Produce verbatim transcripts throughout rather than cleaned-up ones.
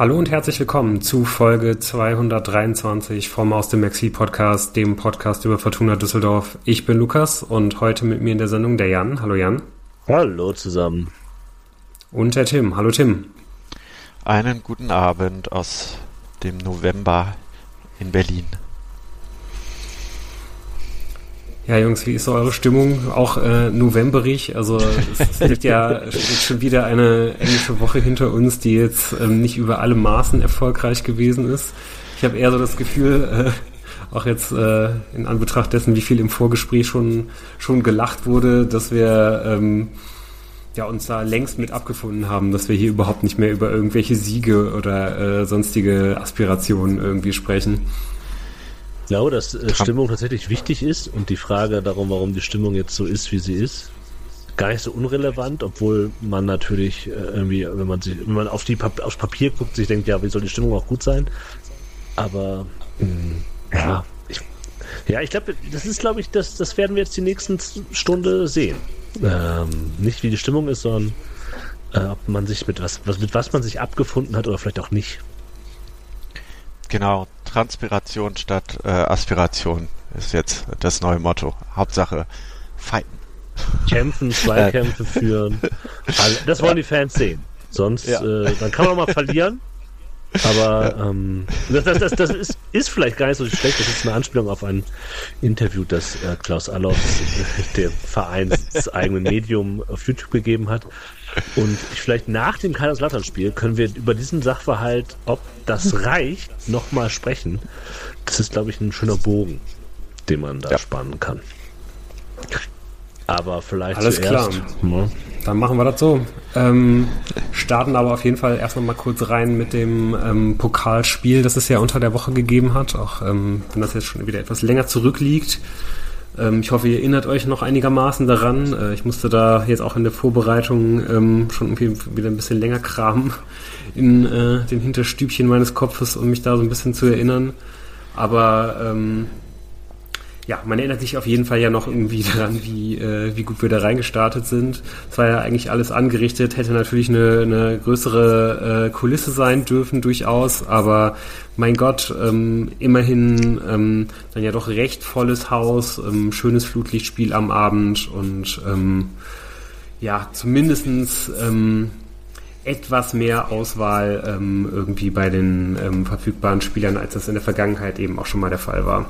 Hallo und herzlich willkommen zu Folge zweihundertdreiundzwanzig vom Aus dem Maxi Podcast, dem Podcast über Fortuna Düsseldorf. Ich bin Lukas und heute mit mir in der Sendung der Jan. Hallo Jan. Hallo zusammen. Und der Tim. Hallo Tim. Einen guten Abend aus dem November in Berlin. Ja, Jungs, wie ist so eure Stimmung? Auch äh, novemberig. Also es, es liegt ja jetzt schon wieder eine englische Woche hinter uns, die jetzt ähm, nicht über alle Maßen erfolgreich gewesen ist. Ich habe eher so das Gefühl, äh, auch jetzt äh, in Anbetracht dessen, wie viel im Vorgespräch schon schon gelacht wurde, dass wir ähm, ja uns da längst mit abgefunden haben, dass wir hier überhaupt nicht mehr über irgendwelche Siege oder äh, sonstige Aspirationen irgendwie sprechen. Ich glaube, dass äh, Stimmung tatsächlich wichtig ist und die Frage darum, warum die Stimmung jetzt so ist, wie sie ist, gar nicht so unrelevant, obwohl man natürlich äh, irgendwie, wenn man sich, wenn man auf die Pap- aufs Papier guckt, sich denkt, ja, wie soll die Stimmung auch gut sein? Aber mh, ja, ich, ja, ich glaube, das ist, glaube ich, das, das werden wir jetzt die nächsten Stunde sehen. Ähm, nicht wie die Stimmung ist, sondern äh, ob man sich mit was, was, mit was man sich abgefunden hat oder vielleicht auch nicht. Genau, Transpiration statt äh, Aspiration ist jetzt das neue Motto. Hauptsache fighten. Kämpfen, Zweikämpfe führen. Das wollen die Fans sehen. Sonst, ja. äh, dann kann man mal verlieren. Aber ja. ähm, das, das, das, das ist, ist vielleicht gar nicht so schlecht. Das ist eine Anspielung auf ein Interview, das äh, Klaus Allofs, der vereinseigenen Medium, auf YouTube gegeben hat. Und vielleicht nach dem Kaiserslautern-Spiel können wir über diesen Sachverhalt, ob das reicht, nochmal sprechen. Das ist, glaube ich, ein schöner Bogen, den man da ja. spannen kann. Aber vielleicht Alles zuerst, klar. Ne? Dann machen wir das so. Ähm, starten aber auf jeden Fall erst noch mal kurz rein mit dem ähm, Pokalspiel, das es ja unter der Woche gegeben hat, auch ähm, wenn das jetzt schon wieder etwas länger zurückliegt. Ähm, ich hoffe, ihr erinnert euch noch einigermaßen daran. Äh, ich musste da jetzt auch in der Vorbereitung ähm, schon irgendwie wieder ein bisschen länger kramen in äh, den Hinterstübchen meines Kopfes, um mich da so ein bisschen zu erinnern. Aber ähm, ja, man erinnert sich auf jeden Fall ja noch irgendwie daran, wie, äh, wie gut wir da reingestartet sind. Es war ja eigentlich alles angerichtet, hätte natürlich eine, eine größere äh, Kulisse sein dürfen durchaus, aber mein Gott, ähm, immerhin ähm, dann ja doch recht volles Haus, ähm, schönes Flutlichtspiel am Abend und ähm, ja, zumindestens ähm, etwas mehr Auswahl ähm, irgendwie bei den ähm, verfügbaren Spielern, als das in der Vergangenheit eben auch schon mal der Fall war.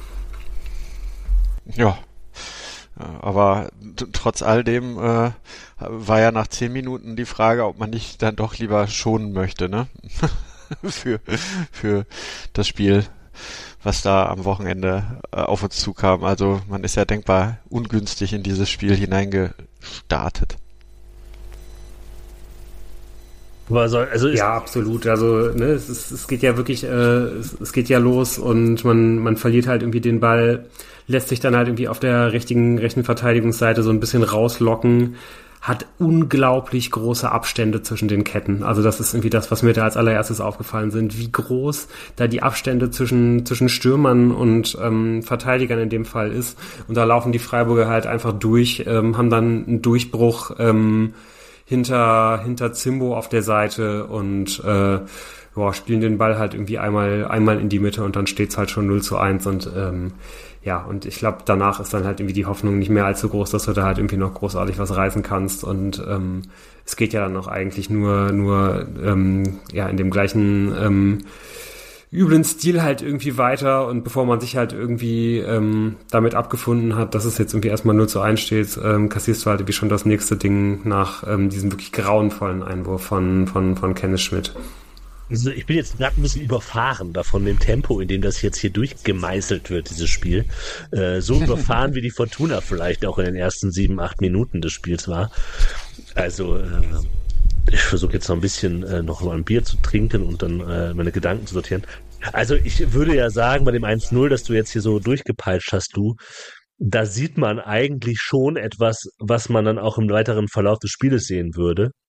Ja, aber t- trotz all dem äh, war ja nach zehn Minuten die Frage, ob man nicht dann doch lieber schonen möchte, ne? für für das Spiel, was da am Wochenende äh, auf uns zukam. Also man ist ja denkbar ungünstig in dieses Spiel hineingestartet. Also, also ja, absolut. Also ne, es, ist, es geht ja wirklich, äh, es, es geht ja los und man man verliert halt irgendwie den Ball, lässt sich dann halt irgendwie auf der richtigen rechten Verteidigungsseite so ein bisschen rauslocken, hat unglaublich große Abstände zwischen den Ketten. Also das ist irgendwie das, was mir da als allererstes aufgefallen sind, wie groß da die Abstände zwischen zwischen Stürmern und ähm, Verteidigern in dem Fall ist. Und da laufen die Freiburger halt einfach durch, ähm, haben dann einen Durchbruch ähm, hinter hinter Zimbo auf der Seite und äh, ja, spielen den Ball halt irgendwie einmal einmal in die Mitte und dann steht's halt schon null zu eins und ähm, ja, und ich glaube, danach ist dann halt irgendwie die Hoffnung nicht mehr allzu groß, dass du da halt irgendwie noch großartig was reißen kannst und ähm, es geht ja dann noch eigentlich nur nur ähm, ja in dem gleichen ähm, üblen Stil halt irgendwie weiter und bevor man sich halt irgendwie ähm, damit abgefunden hat, dass es jetzt irgendwie erstmal null zu eins steht, ähm, kassierst du halt irgendwie schon das nächste Ding nach ähm, diesem wirklich grauenvollen Einwurf von von von Kenneth Schmidt. Also ich bin jetzt gerade ein bisschen überfahren davon dem Tempo, in dem das jetzt hier durchgemeißelt wird, dieses Spiel. Äh, so überfahren wie die Fortuna vielleicht auch in den ersten sieben, acht Minuten des Spiels war. Also äh, ich versuche jetzt noch ein bisschen äh, noch mal ein Bier zu trinken und dann äh, meine Gedanken zu sortieren. Also ich würde ja sagen, bei dem eins null, das du jetzt hier so durchgepeitscht hast, du, da sieht man eigentlich schon etwas, was man dann auch im weiteren Verlauf des Spieles sehen würde.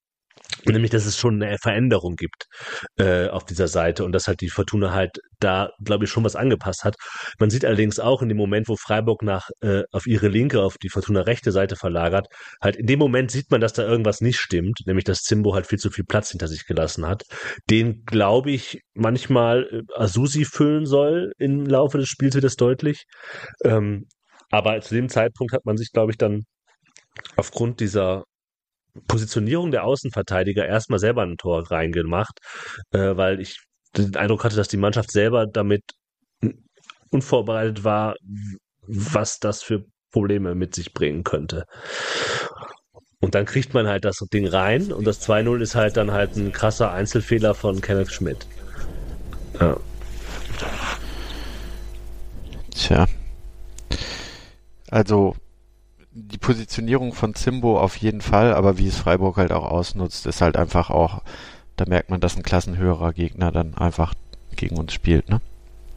Nämlich, dass es schon eine Veränderung gibt äh, auf dieser Seite und dass halt die Fortuna halt da, glaube ich, schon was angepasst hat. Man sieht allerdings auch in dem Moment, wo Freiburg nach äh, auf ihre linke, auf die Fortuna rechte Seite verlagert, halt in dem Moment sieht man, dass da irgendwas nicht stimmt, nämlich dass Zimbo halt viel zu viel Platz hinter sich gelassen hat, den, glaube ich, manchmal äh, Azusi füllen soll im Laufe des Spiels, wird das deutlich. Ähm, aber zu dem Zeitpunkt hat man sich, glaube ich, dann aufgrund dieser Positionierung der Außenverteidiger erstmal selber ein Tor reingemacht, äh, weil ich den Eindruck hatte, dass die Mannschaft selber damit unvorbereitet war, was das für Probleme mit sich bringen könnte. Und dann kriegt man halt das Ding rein und das zwei null ist halt dann halt ein krasser Einzelfehler von Kenneth Schmidt. Ja. Tja. Also die Positionierung von Zimbo auf jeden Fall, aber wie es Freiburg halt auch ausnutzt, ist halt einfach auch, da merkt man, dass ein klassenhöherer Gegner dann einfach gegen uns spielt, ne?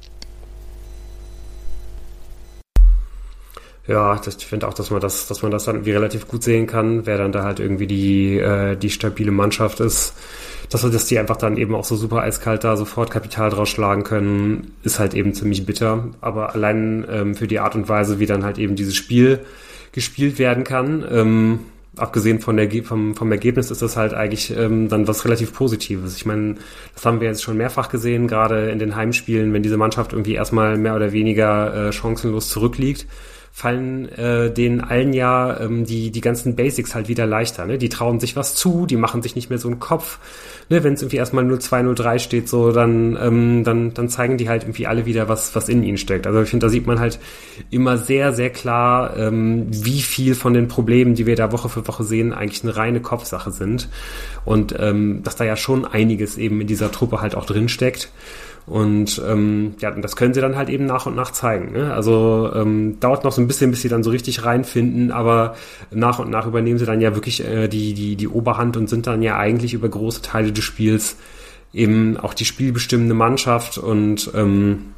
Ja, das, ich finde auch, dass man das, dass man das dann irgendwie relativ gut sehen kann, wer dann da halt irgendwie die, äh, die stabile Mannschaft ist. Dass, dass die einfach dann eben auch so super eiskalt da sofort Kapital draus schlagen können, ist halt eben ziemlich bitter. Aber allein ähm, für die Art und Weise, wie dann halt eben dieses Spiel gespielt werden kann, ähm, abgesehen von der, vom, vom Ergebnis ist das halt eigentlich ähm, dann was relativ Positives. Ich meine, das haben wir jetzt schon mehrfach gesehen, gerade in den Heimspielen, wenn diese Mannschaft irgendwie erstmal mehr oder weniger äh, chancenlos zurückliegt, fallen äh, denen allen ja ähm, die die ganzen Basics halt wieder leichter. Ne? Die trauen sich was zu, die machen sich nicht mehr so einen Kopf. Ne? Wenn es irgendwie erstmal null zwei null drei steht, so dann ähm, dann dann zeigen die halt irgendwie alle wieder, was was in ihnen steckt. Also ich finde, da sieht man halt immer sehr, sehr klar, ähm, wie viel von den Problemen, die wir da Woche für Woche sehen, eigentlich eine reine Kopfsache sind. Und ähm, dass da ja schon einiges eben in dieser Truppe halt auch drin steckt. Und ähm, ja, das können sie dann halt eben nach und nach zeigen. Ne? Also ähm, dauert noch so ein bisschen, bis sie dann so richtig reinfinden, aber nach und nach übernehmen sie dann ja wirklich äh, die die die Oberhand und sind dann ja eigentlich über große Teile des Spiels eben auch die spielbestimmende Mannschaft. Und ähm,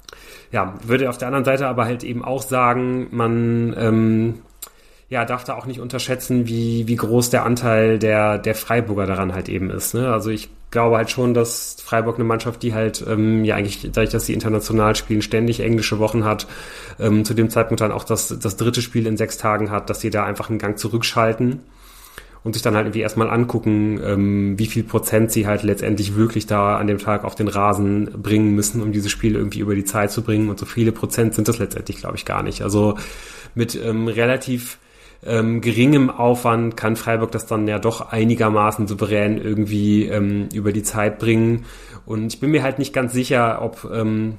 ja, würde auf der anderen Seite aber halt eben auch sagen, man ähm, ja, darf da auch nicht unterschätzen, wie, wie groß der Anteil der, der Freiburger daran halt eben ist. Ne? Also ich glaube halt schon, dass Freiburg eine Mannschaft, die halt ähm, ja eigentlich, dadurch, dass sie international spielen, ständig englische Wochen hat, ähm, zu dem Zeitpunkt dann auch das, das dritte Spiel in sechs Tagen hat, dass sie da einfach einen Gang zurückschalten und sich dann halt irgendwie erstmal angucken, ähm, wie viel Prozent sie halt letztendlich wirklich da an dem Tag auf den Rasen bringen müssen, um dieses Spiel irgendwie über die Zeit zu bringen. Und so viele Prozent sind das letztendlich, glaube ich, gar nicht. Also mit ähm, relativ Ähm, geringem Aufwand kann Freiburg das dann ja doch einigermaßen souverän irgendwie ähm, über die Zeit bringen. Und ich bin mir halt nicht ganz sicher, ob ähm,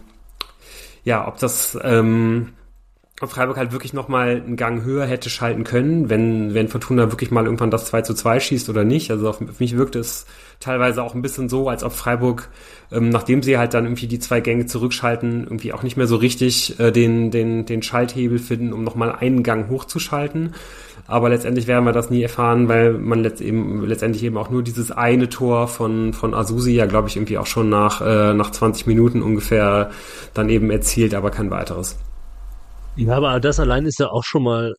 ja, ob das ähm, ob Freiburg halt wirklich nochmal einen Gang höher hätte schalten können, wenn wenn Fortuna wirklich mal irgendwann das zwei zu zwei schießt oder nicht. Also auf, auf mich wirkt es teilweise auch ein bisschen so, als ob Freiburg, ähm, nachdem sie halt dann irgendwie die zwei Gänge zurückschalten, irgendwie auch nicht mehr so richtig äh, den den den Schalthebel finden, um nochmal einen Gang hochzuschalten. Aber letztendlich werden wir das nie erfahren, weil man letzt eben, letztendlich eben auch nur dieses eine Tor von von Azusi ja, glaube ich, irgendwie auch schon nach äh, nach zwanzig Minuten ungefähr dann eben erzielt, aber kein weiteres. Ja, aber das allein ist ja auch schon mal,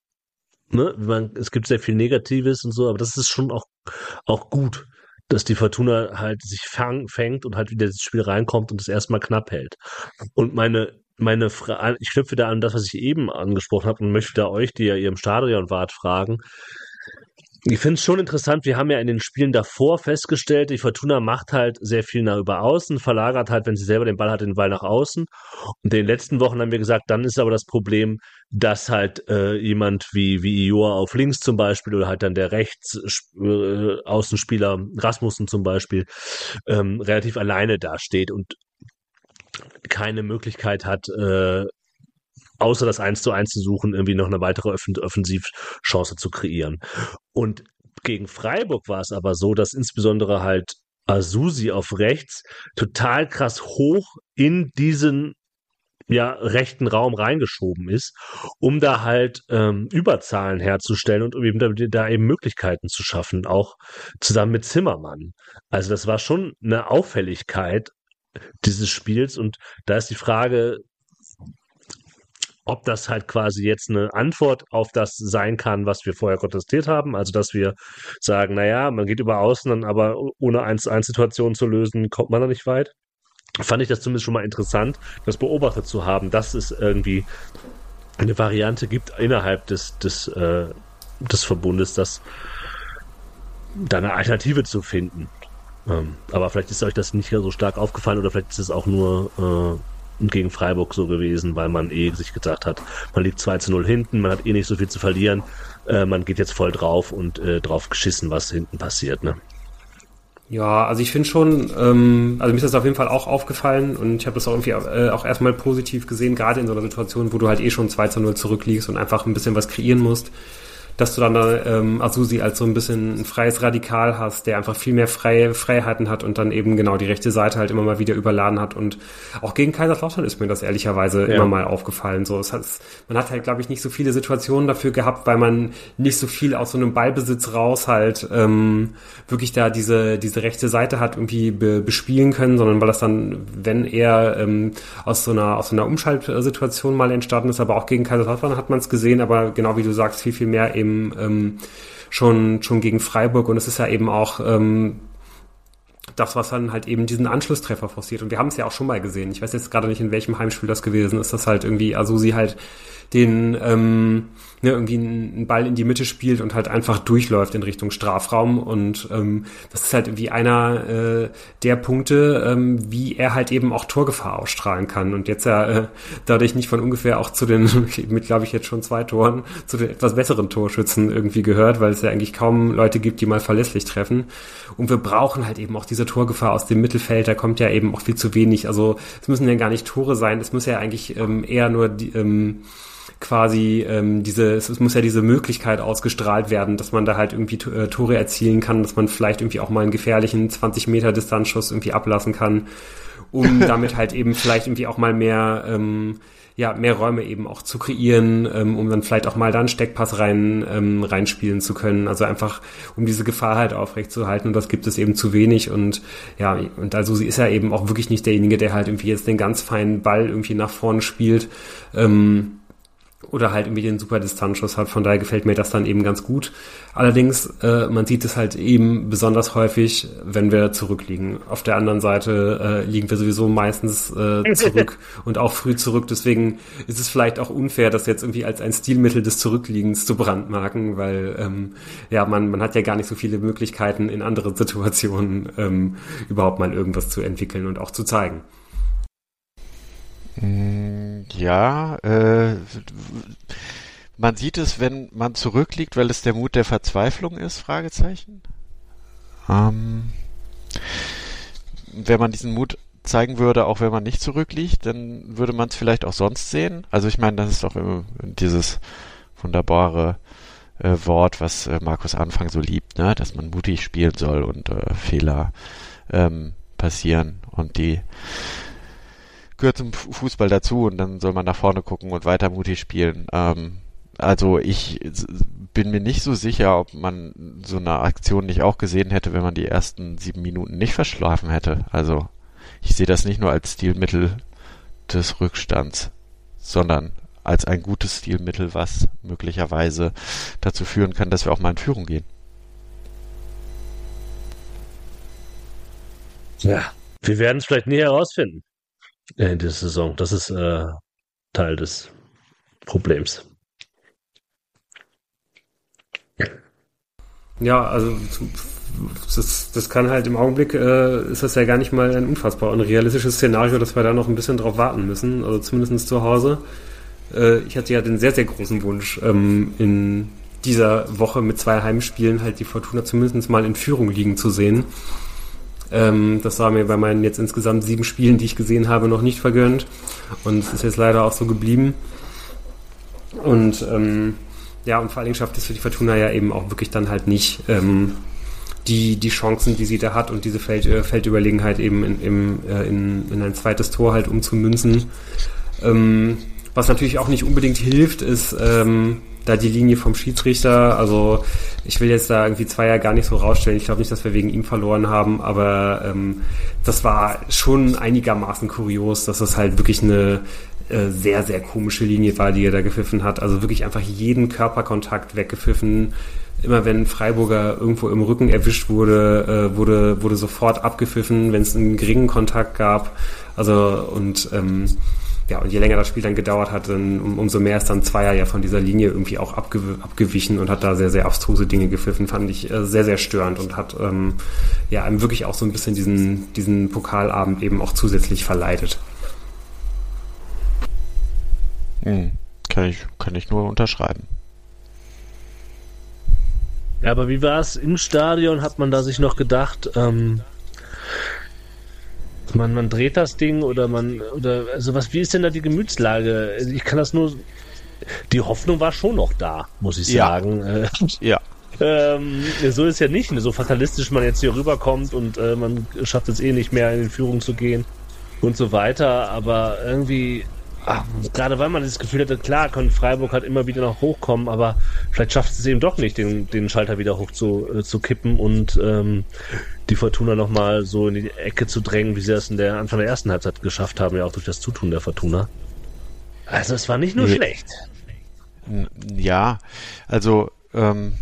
ne, man, es gibt sehr viel Negatives und so, aber das ist schon auch, auch gut, dass die Fortuna halt sich fang, fängt und halt wieder ins Spiel reinkommt und es erstmal knapp hält. Und meine, meine Frage, ich knüpfe da an das, was ich eben angesprochen habe und möchte da euch, die ja ihr im Stadion wart, fragen. Ich finde es schon interessant, wir haben ja in den Spielen davor festgestellt, die Fortuna macht halt sehr viel nach über außen, verlagert halt, wenn sie selber den Ball hat, den Ball nach außen. Und in den letzten Wochen haben wir gesagt, dann ist aber das Problem, dass halt äh, jemand wie, wie Ior auf links zum Beispiel oder halt dann der rechts äh, Außenspieler Rasmussen zum Beispiel ähm, relativ alleine dasteht und keine Möglichkeit hat, äh, außer das eins zu eins zu suchen, irgendwie noch eine weitere Offen- Offensivchance zu kreieren. Und gegen Freiburg war es aber so, dass insbesondere halt Azusi auf rechts total krass hoch in diesen ja, rechten Raum reingeschoben ist, um da halt ähm, Überzahlen herzustellen und um eben da, da eben Möglichkeiten zu schaffen, auch zusammen mit Zimmermann. Also das war schon eine Auffälligkeit dieses Spiels und da ist die Frage, ob das halt quasi jetzt eine Antwort auf das sein kann, was wir vorher kontestiert haben. Also, dass wir sagen, naja, man geht über Außen, aber ohne eins zu eins Situationen zu lösen, kommt man da nicht weit. Fand ich das zumindest schon mal interessant, das beobachtet zu haben, dass es irgendwie eine Variante gibt innerhalb des, des, äh, des Verbundes, das da eine Alternative zu finden. Ähm, aber vielleicht ist euch das nicht so stark aufgefallen oder vielleicht ist es auch nur äh, gegen Freiburg so gewesen, weil man eh sich gesagt hat, man liegt zwei zu null hinten, man hat eh nicht so viel zu verlieren, äh, man geht jetzt voll drauf und äh, drauf geschissen, was hinten passiert, ne? Ja, also ich finde schon, ähm, also mir ist das auf jeden Fall auch aufgefallen und ich habe das auch irgendwie äh, auch erstmal positiv gesehen, gerade in so einer Situation, wo du halt eh schon zwei zu null zurückliegst und einfach ein bisschen was kreieren musst, dass du dann da ähm, Azusi als so ein bisschen ein freies Radikal hast, der einfach viel mehr freie Freiheiten hat und dann eben genau die rechte Seite halt immer mal wieder überladen hat. Und auch gegen Kaiserslautern ist mir das ehrlicherweise ja. immer mal aufgefallen. So, es hat, man hat halt, glaube ich, nicht so viele Situationen dafür gehabt, weil man nicht so viel aus so einem Ballbesitz raus halt ähm, wirklich da diese diese rechte Seite hat irgendwie be, bespielen können, sondern weil das dann, wenn eher ähm, aus so einer aus so einer Umschaltsituation mal entstanden ist, aber auch gegen Kaiserslautern hat man es gesehen, aber genau wie du sagst, viel, viel mehr eben ähm, schon schon gegen Freiburg und es ist ja eben auch ähm, das, was dann halt eben diesen Anschlusstreffer forciert und wir haben es ja auch schon mal gesehen. Ich weiß jetzt gerade nicht, in welchem Heimspiel das gewesen ist, dass halt irgendwie Azusi halt den ähm, ne, irgendwie einen Ball in die Mitte spielt und halt einfach durchläuft in Richtung Strafraum und ähm, das ist halt irgendwie einer äh, der Punkte, ähm, wie er halt eben auch Torgefahr ausstrahlen kann und jetzt ja äh, dadurch nicht von ungefähr auch zu den, mit glaube ich jetzt schon zwei Toren, zu den etwas besseren Torschützen irgendwie gehört, weil es ja eigentlich kaum Leute gibt, die mal verlässlich treffen und wir brauchen halt eben auch diese Torgefahr aus dem Mittelfeld, da kommt ja eben auch viel zu wenig, also es müssen ja gar nicht Tore sein, es muss ja eigentlich ähm, eher nur die ähm, quasi ähm, diese, es muss ja diese Möglichkeit ausgestrahlt werden, dass man da halt irgendwie äh, Tore erzielen kann, dass man vielleicht irgendwie auch mal einen gefährlichen zwanzig Meter Distanzschuss irgendwie ablassen kann, um damit halt eben vielleicht irgendwie auch mal mehr ähm, ja mehr Räume eben auch zu kreieren, ähm, um dann vielleicht auch mal da einen Steckpass rein ähm, reinspielen zu können, also einfach um diese Gefahr halt aufrechtzuerhalten und das gibt es eben zu wenig und ja, und also sie ist ja eben auch wirklich nicht derjenige, der halt irgendwie jetzt den ganz feinen Ball irgendwie nach vorne spielt, ähm, oder halt irgendwie den super Distanzschuss hat. Von daher gefällt mir das dann eben ganz gut. Allerdings, äh, man sieht es halt eben besonders häufig, wenn wir zurückliegen. Auf der anderen Seite äh, liegen wir sowieso meistens äh, zurück und auch früh zurück. Deswegen ist es vielleicht auch unfair, das jetzt irgendwie als ein Stilmittel des Zurückliegens zu brandmarken, weil ähm, ja man man hat ja gar nicht so viele Möglichkeiten, in anderen Situationen ähm, überhaupt mal irgendwas zu entwickeln und auch zu zeigen. Ja, äh, man sieht es, wenn man zurückliegt, weil es der Mut der Verzweiflung ist, Fragezeichen. Ähm, wenn man diesen Mut zeigen würde, auch wenn man nicht zurückliegt, dann würde man es vielleicht auch sonst sehen. Also ich meine, das ist doch immer dieses wunderbare äh, Wort, was äh, Markus Anfang so liebt, ne? Dass man mutig spielen soll und äh, Fehler ähm, passieren und die gehört zum Fußball dazu und dann soll man nach vorne gucken und weiter mutig spielen. Ähm, also ich bin mir nicht so sicher, ob man so eine Aktion nicht auch gesehen hätte, wenn man die ersten sieben Minuten nicht verschlafen hätte. Also ich sehe das nicht nur als Stilmittel des Rückstands, sondern als ein gutes Stilmittel, was möglicherweise dazu führen kann, dass wir auch mal in Führung gehen. Ja, wir werden es vielleicht nie herausfinden in dieser Saison. Das ist äh, Teil des Problems. Ja, also das, das kann halt im Augenblick, äh, ist das ja gar nicht mal ein unfassbar unrealistisches Szenario, dass wir da noch ein bisschen drauf warten müssen, also zumindest zu Hause. Äh, ich hatte ja den sehr, sehr großen Wunsch, ähm, in dieser Woche mit zwei Heimspielen halt die Fortuna zumindest mal in Führung liegen zu sehen. Ähm, das war mir bei meinen jetzt insgesamt sieben Spielen, die ich gesehen habe, noch nicht vergönnt. Und es ist jetzt leider auch so geblieben. Und ähm, ja, und vor allen Dingen schafft es für die Fortuna ja eben auch wirklich dann halt nicht, ähm, die die Chancen, die sie da hat und diese Feld, äh, Feldüberlegenheit eben in, im, äh, in, in ein zweites Tor halt umzumünzen. Ähm, was natürlich auch nicht unbedingt hilft, ist ähm, da die Linie vom Schiedsrichter. Also ich will jetzt da irgendwie Zweier gar nicht so rausstellen. Ich glaube nicht, dass wir wegen ihm verloren haben, aber ähm, das war schon einigermaßen kurios, dass das halt wirklich eine äh, sehr, sehr komische Linie war, die er da gepfiffen hat. Also wirklich einfach jeden Körperkontakt weggepfiffen. Immer wenn ein Freiburger irgendwo im Rücken erwischt wurde, äh, wurde, wurde sofort abgepfiffen, wenn es einen geringen Kontakt gab. Also und ähm, ja, und je länger das Spiel dann gedauert hat, dann, um, umso mehr ist dann Zweier ja von dieser Linie irgendwie auch abge- abgewichen und hat da sehr, sehr abstruse Dinge gepfiffen, fand ich äh, sehr, sehr störend und hat ähm, ja einem wirklich auch so ein bisschen diesen, diesen Pokalabend eben auch zusätzlich verleitet. Hm. Kann ich, kann ich nur unterschreiben. Ja, aber wie war es im Stadion? Hat man da sich noch gedacht, ähm, man, man dreht das Ding oder man, oder, also was, wie ist denn da die Gemütslage? Ich kann das nur, die Hoffnung war schon noch da, muss ich Ja. sagen. Äh, Ja. ähm, so ist ja nicht, so fatalistisch man jetzt hier rüberkommt und äh, man schafft es eh nicht mehr in die Führung zu gehen und so weiter, aber irgendwie, ach, gerade weil man das Gefühl hatte, klar, kann Freiburg halt immer wieder noch hochkommen, aber vielleicht schafft es eben doch nicht, den, den Schalter wieder hoch zu, äh, zu kippen und ähm, die Fortuna nochmal so in die Ecke zu drängen, wie sie das in der Anfang der ersten Halbzeit geschafft haben, ja auch durch das Zutun der Fortuna. Also es war nicht nur Nee. schlecht. N- Ja, also ähm,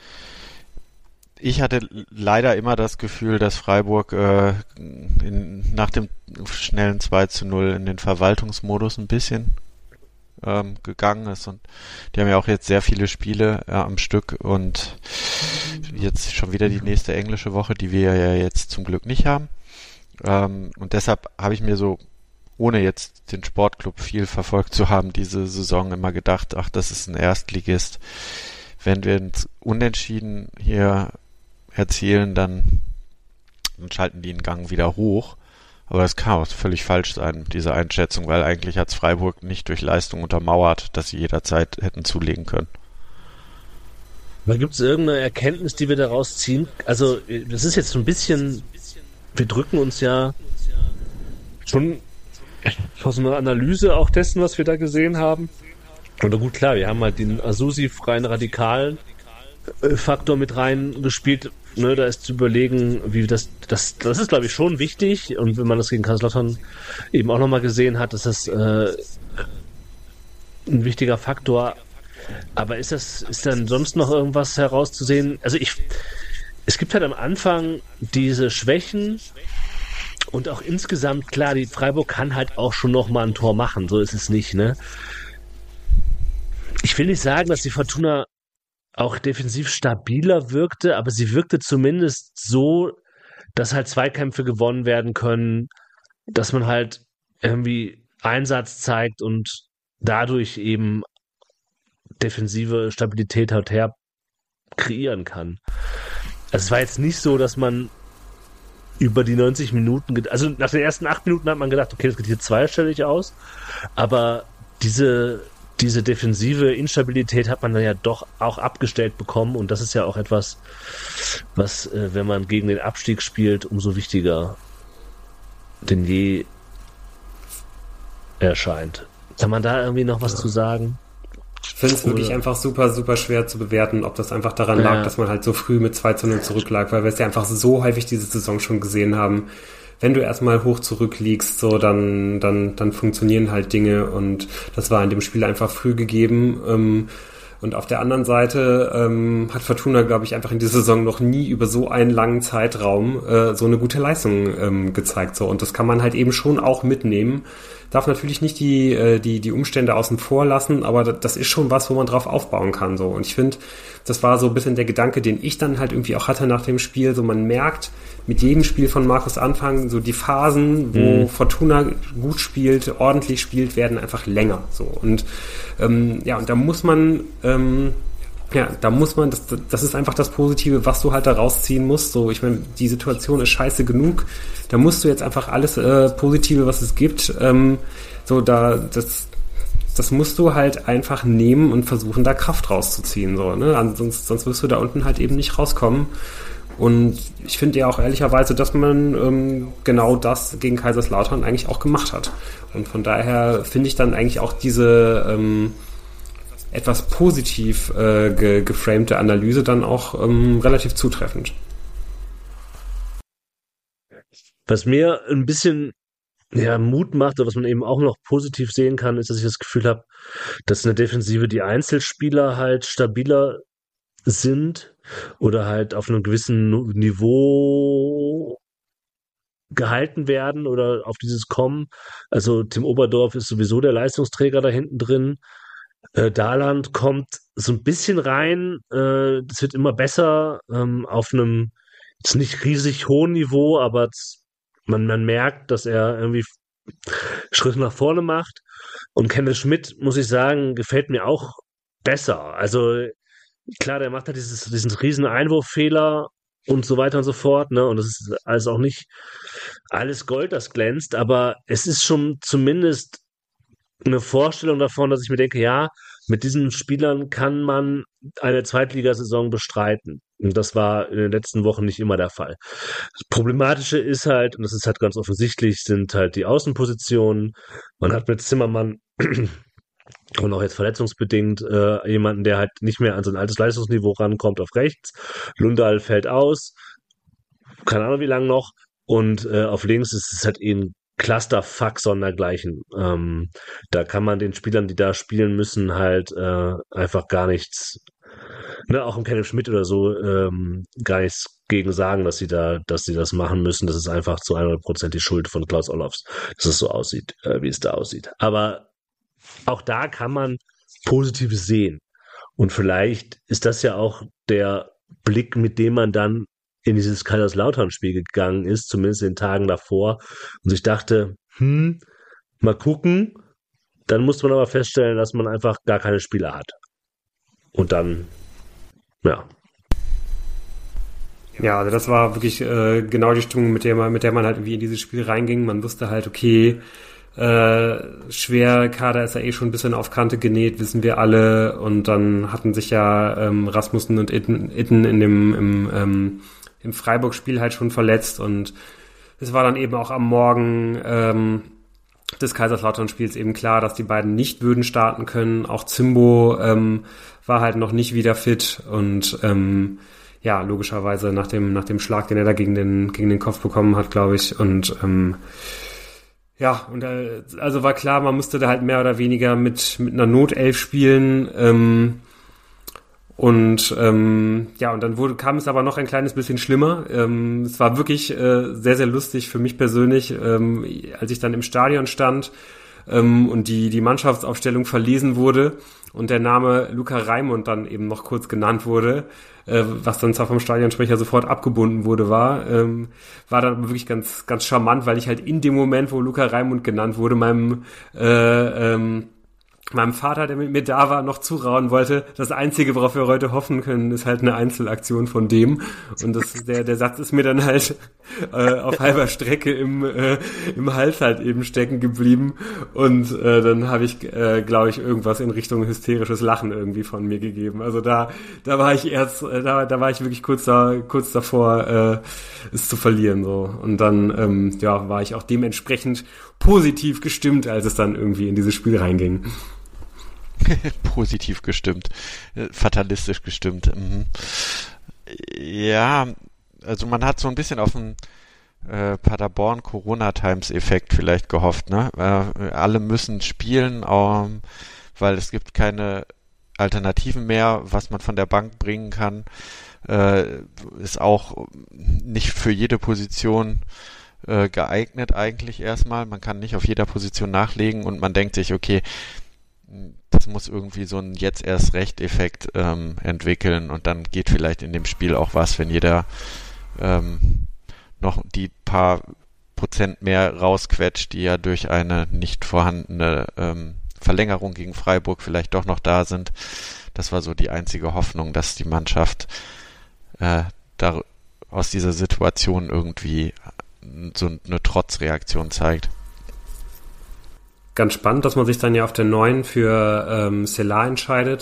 ich hatte leider immer das Gefühl, dass Freiburg äh, in, nach dem schnellen zwei zu null in den Verwaltungsmodus ein bisschen ähm, gegangen ist und die haben ja auch jetzt sehr viele Spiele äh, am Stück und jetzt schon wieder die nächste englische Woche, die wir ja jetzt zum Glück nicht haben. Ähm, und deshalb habe ich mir so, ohne jetzt den Sportclub viel verfolgt zu haben, diese Saison immer gedacht, ach, das ist ein Erstligist. Wenn wir ein Unentschieden hier erzielen, dann, dann schalten die den Gang wieder hoch. Aber das kann auch völlig falsch sein, diese Einschätzung, weil eigentlich hat es Freiburg nicht durch Leistung untermauert, dass sie jederzeit hätten zulegen können. Aber gibt es irgendeine Erkenntnis, die wir daraus ziehen? Also, das ist jetzt so ein bisschen, wir drücken uns ja schon aus einer Analyse auch dessen, was wir da gesehen haben. Oder gut, klar, wir haben halt den Azusi-freien radikalen Faktor mit reingespielt. Ne, da ist zu überlegen, wie das, das, das ist, glaube ich, schon wichtig. Und wenn man das gegen Kaiserslautern eben auch nochmal gesehen hat, ist das äh, ein wichtiger Faktor. Aber ist das, ist dann sonst noch irgendwas herauszusehen? Also ich, es gibt halt am Anfang diese Schwächen und auch insgesamt, klar, die Freiburg kann halt auch schon noch mal ein Tor machen. So ist es nicht, ne? Ich will nicht sagen, dass die Fortuna auch defensiv stabiler wirkte, aber sie wirkte zumindest so, dass halt Zweikämpfe gewonnen werden können, dass man halt irgendwie Einsatz zeigt und dadurch eben defensive Stabilität halt her kreieren kann. Also es war jetzt nicht so, dass man über die neunzig Minuten, ge- also nach den ersten acht Minuten hat man gedacht, okay, das geht hier zweistellig aus, aber diese diese defensive Instabilität hat man dann ja doch auch abgestellt bekommen und das ist ja auch etwas, was, äh, wenn man gegen den Abstieg spielt, umso wichtiger denn je erscheint. Kann man da irgendwie noch was zu sagen? Ich finde es wirklich einfach super, super schwer zu bewerten, ob das einfach daran lag, Ja. dass man halt so früh mit zwei zu null zurücklag, weil wir es ja einfach so häufig diese Saison schon gesehen haben. Wenn du erstmal hoch zurückliegst, so, dann, dann, dann funktionieren halt Dinge und das war in dem Spiel einfach früh gegeben. Ähm, und auf der anderen Seite ähm, hat Fortuna, glaube ich, einfach in dieser Saison noch nie über so einen langen Zeitraum äh, so eine gute Leistung ähm, gezeigt. So. Und das kann man halt eben schon auch mitnehmen. Darf natürlich nicht die, äh, die, die Umstände außen vor lassen, aber das ist schon was, wo man drauf aufbauen kann. So. Und ich finde, das war so ein bisschen der Gedanke, den ich dann halt irgendwie auch hatte nach dem Spiel. So, man merkt mit jedem Spiel von Markus Anfang, so die Phasen, wo mhm. Fortuna gut spielt, ordentlich spielt, werden einfach länger. So. Und ähm, ja, und da muss man ähm, ja, da muss man, das, das ist einfach das Positive, was du halt da rausziehen musst. So, ich meine, die Situation ist scheiße genug. Da musst du jetzt einfach alles äh, Positive, was es gibt, ähm, so da, das, das musst du halt einfach nehmen und versuchen, da Kraft rauszuziehen. So, ne? Ansonsten, sonst wirst du da unten halt eben nicht rauskommen. Und ich finde ja auch ehrlicherweise, dass man ähm, genau das gegen Kaiserslautern eigentlich auch gemacht hat. Und von daher finde ich dann eigentlich auch diese ähm, etwas positiv äh, ge- geframte Analyse dann auch ähm, relativ zutreffend. Was mir ein bisschen ja, Mut macht, oder was man eben auch noch positiv sehen kann, ist, dass ich das Gefühl habe, dass in der Defensive die Einzelspieler halt stabiler sind oder halt auf einem gewissen Niveau gehalten werden oder auf dieses kommen. Also Tim Oberdorf ist sowieso der Leistungsträger da hinten drin. Äh, Dahland kommt so ein bisschen rein. Äh, das wird immer besser ähm, auf einem jetzt nicht riesig hohen Niveau, aber z- man, man merkt, dass er irgendwie Schritt nach vorne macht. Und Kevin Schmidt, muss ich sagen, gefällt mir auch besser. Also klar, der macht halt dieses, diesen riesen Einwurffehler und so weiter und so fort, ne? Und das ist alles auch nicht alles Gold, das glänzt, aber es ist schon zumindest eine Vorstellung davon, dass ich mir denke, ja, mit diesen Spielern kann man eine Zweitligasaison bestreiten. Und das war in den letzten Wochen nicht immer der Fall. Das Problematische ist halt, und das ist halt ganz offensichtlich, sind halt die Außenpositionen. Man hat mit Zimmermann und auch jetzt verletzungsbedingt äh, jemanden, der halt nicht mehr an sein altes Leistungsniveau rankommt auf rechts. Lundal fällt aus, keine Ahnung wie lange noch. Und äh, auf links ist es halt eh ein Clusterfuck sondergleichen. Ähm, da kann man den Spielern, die da spielen müssen, halt äh, einfach gar nichts, ne, auch im Kenneth Schmidt oder so, ähm, gar nichts gegen sagen, dass sie da, dass sie das machen müssen. Das ist einfach zu hundert Prozent die Schuld von Klaus Olofs, dass es so aussieht, äh, wie es da aussieht. Aber auch da kann man Positives sehen. Und vielleicht ist das ja auch der Blick, mit dem man dann in dieses Kaiserslautern-Spiel gegangen ist, zumindest in den Tagen davor, und sich dachte, hm, mal gucken. Dann musste man aber feststellen, dass man einfach gar keine Spieler hat. Und dann, ja. Ja, also das war wirklich äh, genau die Stimmung, mit der man, mit der man halt irgendwie in dieses Spiel reinging. Man wusste halt, okay, äh, schwer, Kader ist ja eh schon ein bisschen auf Kante genäht, wissen wir alle. Und dann hatten sich ja ähm, Rasmussen und Itten, Itten in dem im, ähm, im Freiburg-Spiel halt schon verletzt. Und es war dann eben auch am Morgen ähm, des Kaiserslautern-Spiels eben klar, dass die beiden nicht würden starten können. Auch Zimbo ähm, war halt noch nicht wieder fit und ähm, ja, logischerweise nach dem nach dem Schlag, den er da gegen den gegen den Kopf bekommen hat, glaube ich. Und ähm, ja, und äh, also war klar, man musste da halt mehr oder weniger mit mit einer Notelf spielen. Ähm, und ähm, ja, und dann wurde kam es aber noch ein kleines bisschen schlimmer. Ähm, es war wirklich äh, sehr, sehr lustig für mich persönlich, ähm, als ich dann im Stadion stand ähm, und die die Mannschaftsaufstellung verlesen wurde und der Name Luca Raimund dann eben noch kurz genannt wurde, äh, was dann zwar vom Stadionsprecher sofort abgebunden wurde, war, ähm, war dann wirklich ganz ganz charmant, weil ich halt in dem Moment, wo Luca Raimund genannt wurde, meinem äh, ähm, meinem Vater, der mit mir da war, noch zurauen wollte, das Einzige, worauf wir heute hoffen können, ist halt eine Einzelaktion von dem. Und das, der, der Satz ist mir dann halt äh, auf halber Strecke im, äh, im Hals halt eben stecken geblieben. Und äh, dann habe ich, äh, glaube ich, irgendwas in Richtung hysterisches Lachen irgendwie von mir gegeben. Also da, da war ich erst, äh, da, da war ich wirklich kurz da, kurz davor, äh, es zu verlieren. So. Und dann, ähm, ja, war ich auch dementsprechend positiv gestimmt, als es dann irgendwie in dieses Spiel reinging. Positiv gestimmt, fatalistisch gestimmt. Mhm. Ja, also man hat so ein bisschen auf den äh, Paderborn-Corona-Times-Effekt vielleicht gehofft, ne? Äh, alle müssen spielen, ähm, weil es gibt keine Alternativen mehr, was man von der Bank bringen kann. Äh, ist auch nicht für jede Position äh, geeignet eigentlich erstmal. Man kann nicht auf jeder Position nachlegen und man denkt sich, okay, das muss irgendwie so ein jetzt erst Recht-Effekt ähm, entwickeln und dann geht vielleicht in dem Spiel auch was, wenn jeder ähm, noch die paar Prozent mehr rausquetscht, die ja durch eine nicht vorhandene ähm, Verlängerung gegen Freiburg vielleicht doch noch da sind. Das war so die einzige Hoffnung, dass die Mannschaft äh, da aus dieser Situation irgendwie so eine Trotzreaktion zeigt. Ganz spannend, dass man sich dann ja auf der neun für ähm, Selar entscheidet.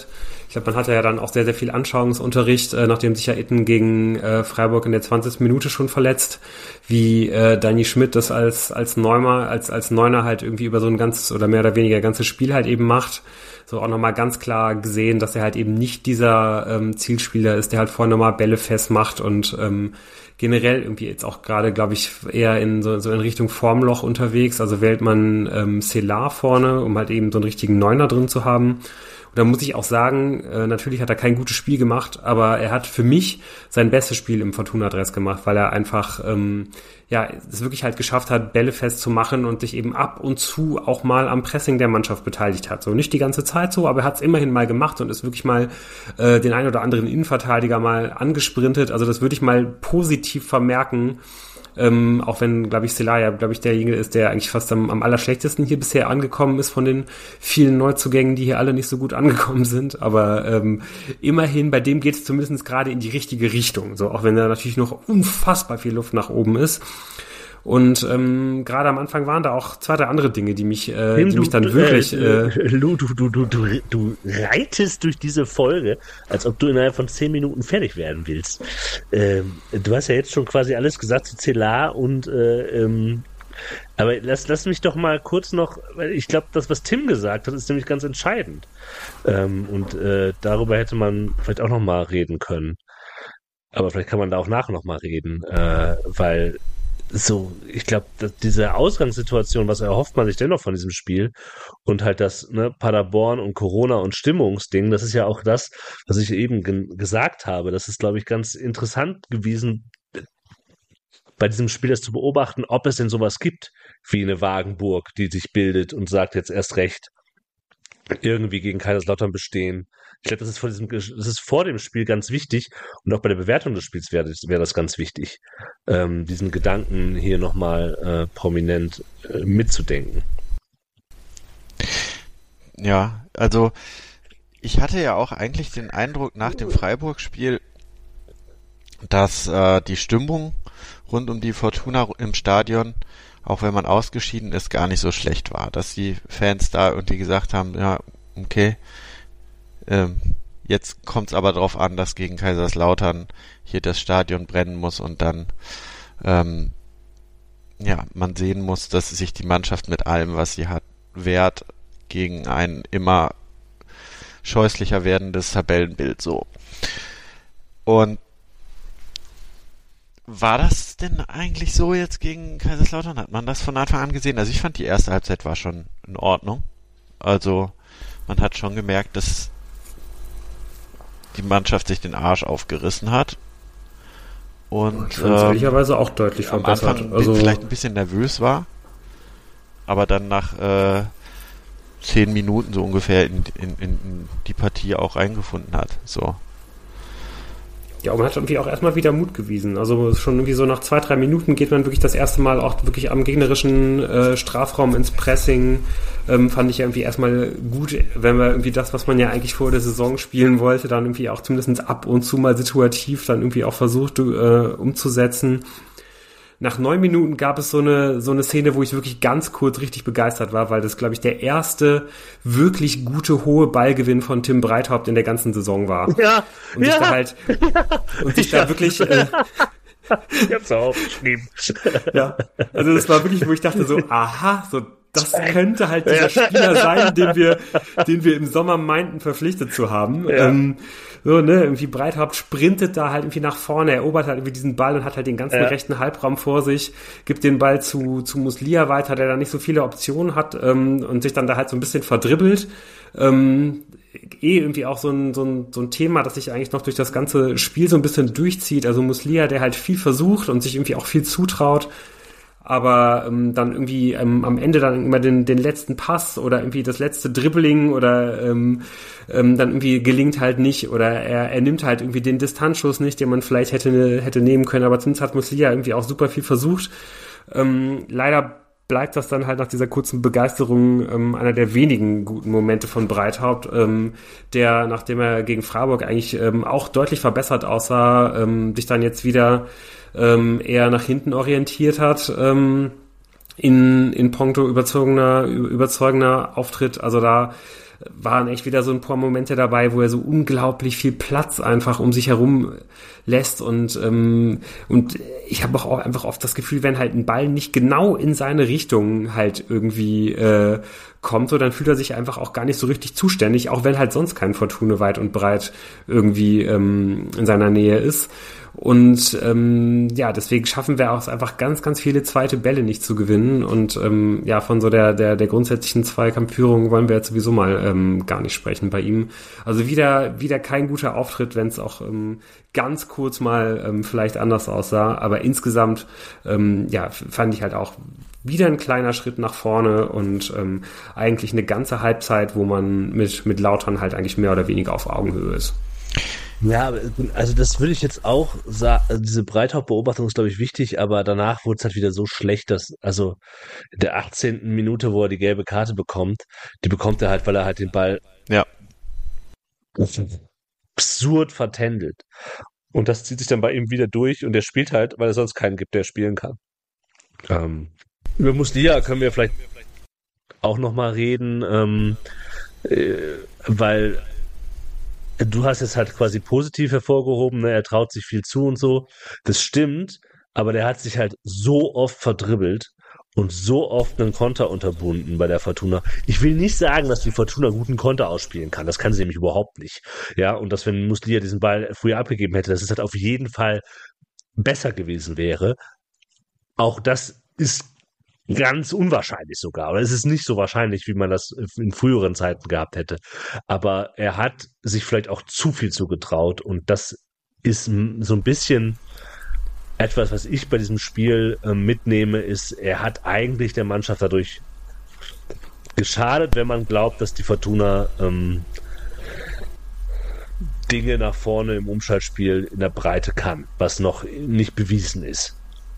Ich glaube, man hatte ja dann auch sehr, sehr viel Anschauungsunterricht, äh, nachdem sich ja Itten gegen äh, Freiburg in der zwanzigsten Minute schon verletzt, wie äh, Dani Schmidt das als als Neuner, als als Neuner halt irgendwie über so ein ganzes oder mehr oder weniger ganzes Spiel halt eben macht. So auch nochmal ganz klar gesehen, dass er halt eben nicht dieser ähm, Zielspieler ist, der halt vorne nochmal Bälle festmacht und ähm, generell irgendwie jetzt auch gerade, glaube ich, eher in so, so in Richtung Formloch unterwegs. Also wählt man ähm, Selar vorne, um halt eben so einen richtigen Neuner drin zu haben. Und da muss ich auch sagen, äh, natürlich hat er kein gutes Spiel gemacht, aber er hat für mich sein bestes Spiel im Fortuna-Dress gemacht, weil er einfach ähm, ja es wirklich halt geschafft hat, Bälle festzumachen und sich eben ab und zu auch mal am Pressing der Mannschaft beteiligt hat. So nicht die ganze Zeit so, aber er hat es immerhin mal gemacht und ist wirklich mal äh, den einen oder anderen Innenverteidiger mal angesprintet. Also das würde ich mal positiv vermerken. Ähm, auch wenn, glaube ich, Celaya, glaube ich, derjenige ist, der eigentlich fast am, am allerschlechtesten hier bisher angekommen ist von den vielen Neuzugängen, die hier alle nicht so gut angekommen sind. Aber ähm, immerhin, bei dem geht es zumindest gerade in die richtige Richtung. So, auch wenn da natürlich noch unfassbar viel Luft nach oben ist. Und ähm, gerade am Anfang waren da auch zwei, drei andere Dinge, die mich, äh, Tim, die du, mich dann wirklich... Äh, äh, Lou, du, du, du, du, du reitest durch diese Folge, als ob du innerhalb von zehn Minuten fertig werden willst. Ähm, du hast ja jetzt schon quasi alles gesagt zu Celar und... Äh, ähm, aber lass, lass mich doch mal kurz noch... Weil ich glaube, das, was Tim gesagt hat, ist nämlich ganz entscheidend. Ähm, und äh, darüber hätte man vielleicht auch noch mal reden können. Aber vielleicht kann man da auch nachher noch mal reden, äh, weil... So, ich glaube, diese Ausgangssituation, was erhofft man sich dennoch von diesem Spiel und halt das ne, Paderborn und Corona und Stimmungsding, das ist ja auch das, was ich eben ge- gesagt habe. Das ist, glaube ich, ganz interessant gewesen, bei diesem Spiel das zu beobachten, ob es denn sowas gibt, wie eine Wagenburg, die sich bildet und sagt jetzt erst recht, irgendwie gegen Kaiserslautern bestehen. Ich glaube, das ist vor diesem, das ist vor dem Spiel ganz wichtig und auch bei der Bewertung des Spiels wäre wäre das ganz wichtig, ähm, diesen Gedanken hier nochmal äh, prominent äh, mitzudenken. Ja, also ich hatte ja auch eigentlich den Eindruck nach dem Freiburg-Spiel, dass äh, die Stimmung rund um die Fortuna im Stadion, auch wenn man ausgeschieden ist, gar nicht so schlecht war. Dass die Fans da irgendwie gesagt haben, ja, okay, ähm, jetzt kommt es aber darauf an, dass gegen Kaiserslautern hier das Stadion brennen muss und dann ähm, ja, man sehen muss, dass sich die Mannschaft mit allem, was sie hat, wehrt gegen ein immer scheußlicher werdendes Tabellenbild so. Und war das denn eigentlich so jetzt gegen Kaiserslautern? Hat man das von Anfang an gesehen? Also ich fand, die erste Halbzeit war schon in Ordnung. Also man hat schon gemerkt, dass die Mannschaft sich den Arsch aufgerissen hat. Und ich fand es ähm, ehrlicherweise auch deutlich verbessert. Am Anfang also vielleicht ein bisschen nervös war, aber dann nach äh, zehn Minuten so ungefähr in, in, in die Partie auch reingefunden hat. So. Ja, und man hat irgendwie auch erstmal wieder Mut gewiesen. Also schon irgendwie so nach zwei, drei Minuten geht man wirklich das erste Mal auch wirklich am gegnerischen äh, Strafraum ins Pressing. Ähm, fand ich ja irgendwie erstmal gut, wenn wir irgendwie das, was man ja eigentlich vor der Saison spielen wollte, dann irgendwie auch zumindest ab und zu mal situativ dann irgendwie auch versucht äh, umzusetzen. Nach neun Minuten gab es so eine so eine Szene, wo ich wirklich ganz kurz richtig begeistert war, weil das, glaube ich, der erste wirklich gute, hohe Ballgewinn von Tim Breithaupt in der ganzen Saison war. Ja, und sich ja, da halt und sich da wirklich äh, ich hab's auch aufgeschrieben. Ja, also das war wirklich, wo ich dachte so, aha, so das könnte halt dieser Spieler sein, den wir, den wir im Sommer meinten, verpflichtet zu haben. Ja. Ähm, so, ne, irgendwie Breithaupt sprintet da halt irgendwie nach vorne, erobert halt irgendwie diesen Ball und hat halt den ganzen ja. rechten Halbraum vor sich, gibt den Ball zu, zu Muslia weiter, der da nicht so viele Optionen hat, ähm, und sich dann da halt so ein bisschen verdribbelt. Ähm, eh irgendwie auch so ein, so ein, so ein Thema, das sich eigentlich noch durch das ganze Spiel so ein bisschen durchzieht. Also Muslia, der halt viel versucht und sich irgendwie auch viel zutraut, aber ähm, dann irgendwie ähm, am Ende dann immer den, den letzten Pass oder irgendwie das letzte Dribbling oder ähm, ähm, dann irgendwie gelingt halt nicht oder er, er nimmt halt irgendwie den Distanzschuss nicht, den man vielleicht hätte hätte nehmen können, aber zumindest hat Muslia irgendwie auch super viel versucht. Ähm, leider bleibt das dann halt nach dieser kurzen Begeisterung ähm, einer der wenigen guten Momente von Breithaupt, ähm, der, nachdem er gegen Freiburg eigentlich ähm, auch deutlich verbessert aussah, ähm, sich dann jetzt wieder ähm, eher nach hinten orientiert hat, ähm, in, in puncto überzeugener, überzeugender Auftritt. Also da waren echt wieder so ein paar Momente dabei, wo er so unglaublich viel Platz einfach um sich herum lässt und ähm, und ich habe auch einfach oft das Gefühl, wenn halt ein Ball nicht genau in seine Richtung halt irgendwie äh, kommt, so dann fühlt er sich einfach auch gar nicht so richtig zuständig, auch wenn halt sonst kein Fortuna weit und breit irgendwie ähm, in seiner Nähe ist. Und ähm, ja, deswegen schaffen wir auch einfach ganz, ganz viele zweite Bälle nicht zu gewinnen. Und ähm, ja, von so der der der grundsätzlichen Zweikampfführung wollen wir jetzt sowieso mal ähm, gar nicht sprechen bei ihm. Also wieder wieder kein guter Auftritt, wenn es auch ähm, ganz kurz mal ähm, vielleicht anders aussah. Aber insgesamt ähm, ja fand ich halt auch wieder ein kleiner Schritt nach vorne und ähm, eigentlich eine ganze Halbzeit, wo man mit mit Lautern halt eigentlich mehr oder weniger auf Augenhöhe ist. Ja, also das würde ich jetzt auch sagen, also diese Breithaupt-Beobachtung ist, glaube ich, wichtig, aber danach wurde es halt wieder so schlecht, dass, also in der achtzehnten Minute, wo er die gelbe Karte bekommt, die bekommt er halt, weil er halt den Ball ja. absurd vertändelt. Und das zieht sich dann bei ihm wieder durch und er spielt halt, weil es sonst keinen gibt, der spielen kann. Ähm, über Muslia können wir vielleicht auch nochmal reden, ähm, äh, weil du hast es halt quasi positiv hervorgehoben, ne? Er traut sich viel zu und so. Das stimmt, aber der hat sich halt so oft verdribbelt und so oft einen Konter unterbunden bei der Fortuna. Ich will nicht sagen, dass die Fortuna guten Konter ausspielen kann. Das kann sie nämlich überhaupt nicht. Ja, und dass, wenn Muslia diesen Ball früher abgegeben hätte, dass es halt auf jeden Fall besser gewesen wäre. Auch das ist ganz unwahrscheinlich sogar. Oder es ist nicht so wahrscheinlich, wie man das in früheren Zeiten gehabt hätte. Aber er hat sich vielleicht auch zu viel zugetraut. Und das ist so ein bisschen etwas, was ich bei diesem Spiel äh, mitnehme, ist, er hat eigentlich der Mannschaft dadurch geschadet, wenn man glaubt, dass die Fortuna ähm, Dinge nach vorne im Umschaltspiel in der Breite kann, was noch nicht bewiesen ist.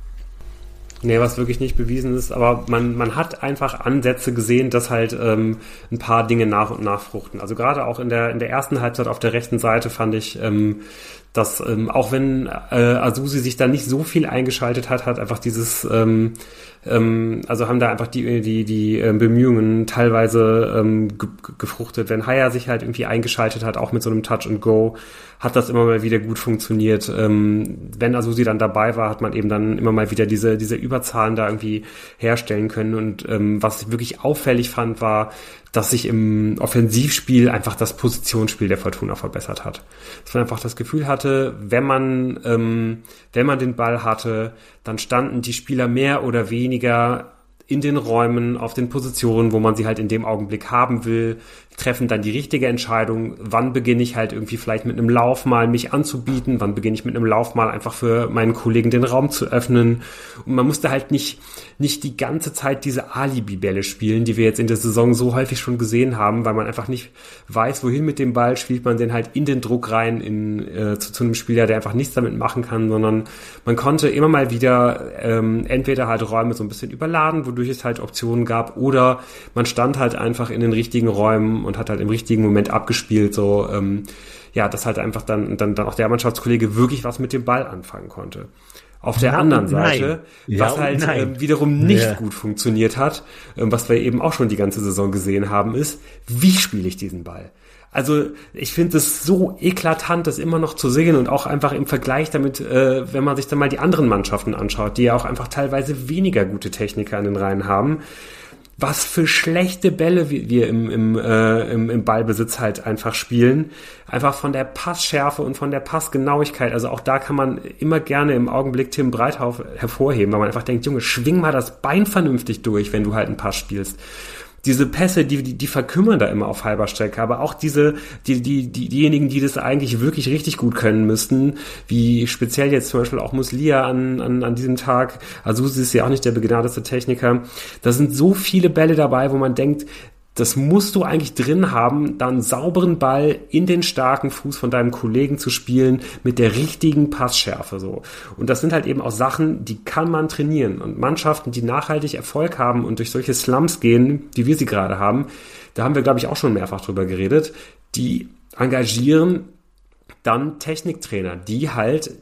Nee, was wirklich nicht bewiesen ist, aber man man hat einfach Ansätze gesehen, dass halt ähm, ein paar Dinge nach und nach fruchten. Also gerade auch in der in der ersten Halbzeit auf der rechten Seite fand ich, ähm, dass ähm, auch wenn äh, Azusi sich da nicht so viel eingeschaltet hat, hat einfach dieses ähm, ähm, also haben da einfach die die die äh, Bemühungen teilweise ähm, ge- gefruchtet. Wenn Haya sich halt irgendwie eingeschaltet hat, auch mit so einem Touch and Go, hat das immer mal wieder gut funktioniert. Ähm, wenn Azusi dann dabei war, hat man eben dann immer mal wieder diese diese Überzahlen da irgendwie herstellen können. Und ähm, was ich wirklich auffällig fand, war, dass sich im Offensivspiel einfach das Positionsspiel der Fortuna verbessert hat. Dass man einfach das Gefühl hatte, wenn man ähm, wenn man den Ball hatte, dann standen die Spieler mehr oder weniger in den Räumen, auf den Positionen, wo man sie halt in dem Augenblick haben will, treffen dann die richtige Entscheidung, wann beginne ich halt irgendwie vielleicht mit einem Lauf mal mich anzubieten, wann beginne ich mit einem Lauf mal einfach für meinen Kollegen den Raum zu öffnen. Und man musste halt nicht nicht die ganze Zeit diese Alibi-Bälle spielen, die wir jetzt in der Saison so häufig schon gesehen haben, weil man einfach nicht weiß, wohin mit dem Ball, spielt man den halt in den Druck rein, in äh, zu, zu einem Spieler, der einfach nichts damit machen kann, sondern man konnte immer mal wieder ähm, entweder halt Räume so ein bisschen überladen, wodurch es halt Optionen gab, oder man stand halt einfach in den richtigen Räumen und hat halt im richtigen Moment abgespielt, so ähm, ja, dass halt einfach dann, dann dann auch der Mannschaftskollege wirklich was mit dem Ball anfangen konnte. Auf der ja, anderen Seite, ja, was halt äh, wiederum nicht ja. gut funktioniert hat, äh, was wir eben auch schon die ganze Saison gesehen haben, ist, wie spiele ich diesen Ball? Also ich finde es so eklatant, das immer noch zu sehen, und auch einfach im Vergleich damit, äh, wenn man sich dann mal die anderen Mannschaften anschaut, die ja auch einfach teilweise weniger gute Techniker in den Reihen haben, was für schlechte Bälle wir im, im, äh, im, im Ballbesitz halt einfach spielen. Einfach von der Passschärfe und von der Passgenauigkeit. Also auch da kann man immer gerne im Augenblick Tim Breithaupt hervorheben, weil man einfach denkt, Junge, schwing mal das Bein vernünftig durch, wenn du halt einen Pass spielst. Diese Pässe, die, die, die verkümmern da immer auf halber Strecke, aber auch diese, die, die, die, diejenigen, die das eigentlich wirklich richtig gut können müssten, wie speziell jetzt zum Beispiel auch Muslia an, an, an diesem Tag, Azusi ist ja auch nicht der begnadete Techniker, da sind so viele Bälle dabei, wo man denkt, das musst du eigentlich drin haben, da einen sauberen Ball in den starken Fuß von deinem Kollegen zu spielen mit der richtigen Passschärfe, so. Und das sind halt eben auch Sachen, die kann man trainieren. Und Mannschaften, die nachhaltig Erfolg haben und durch solche Slumps gehen, wie wir sie gerade haben, da haben wir, glaube ich, auch schon mehrfach drüber geredet, die engagieren dann Techniktrainer, die halt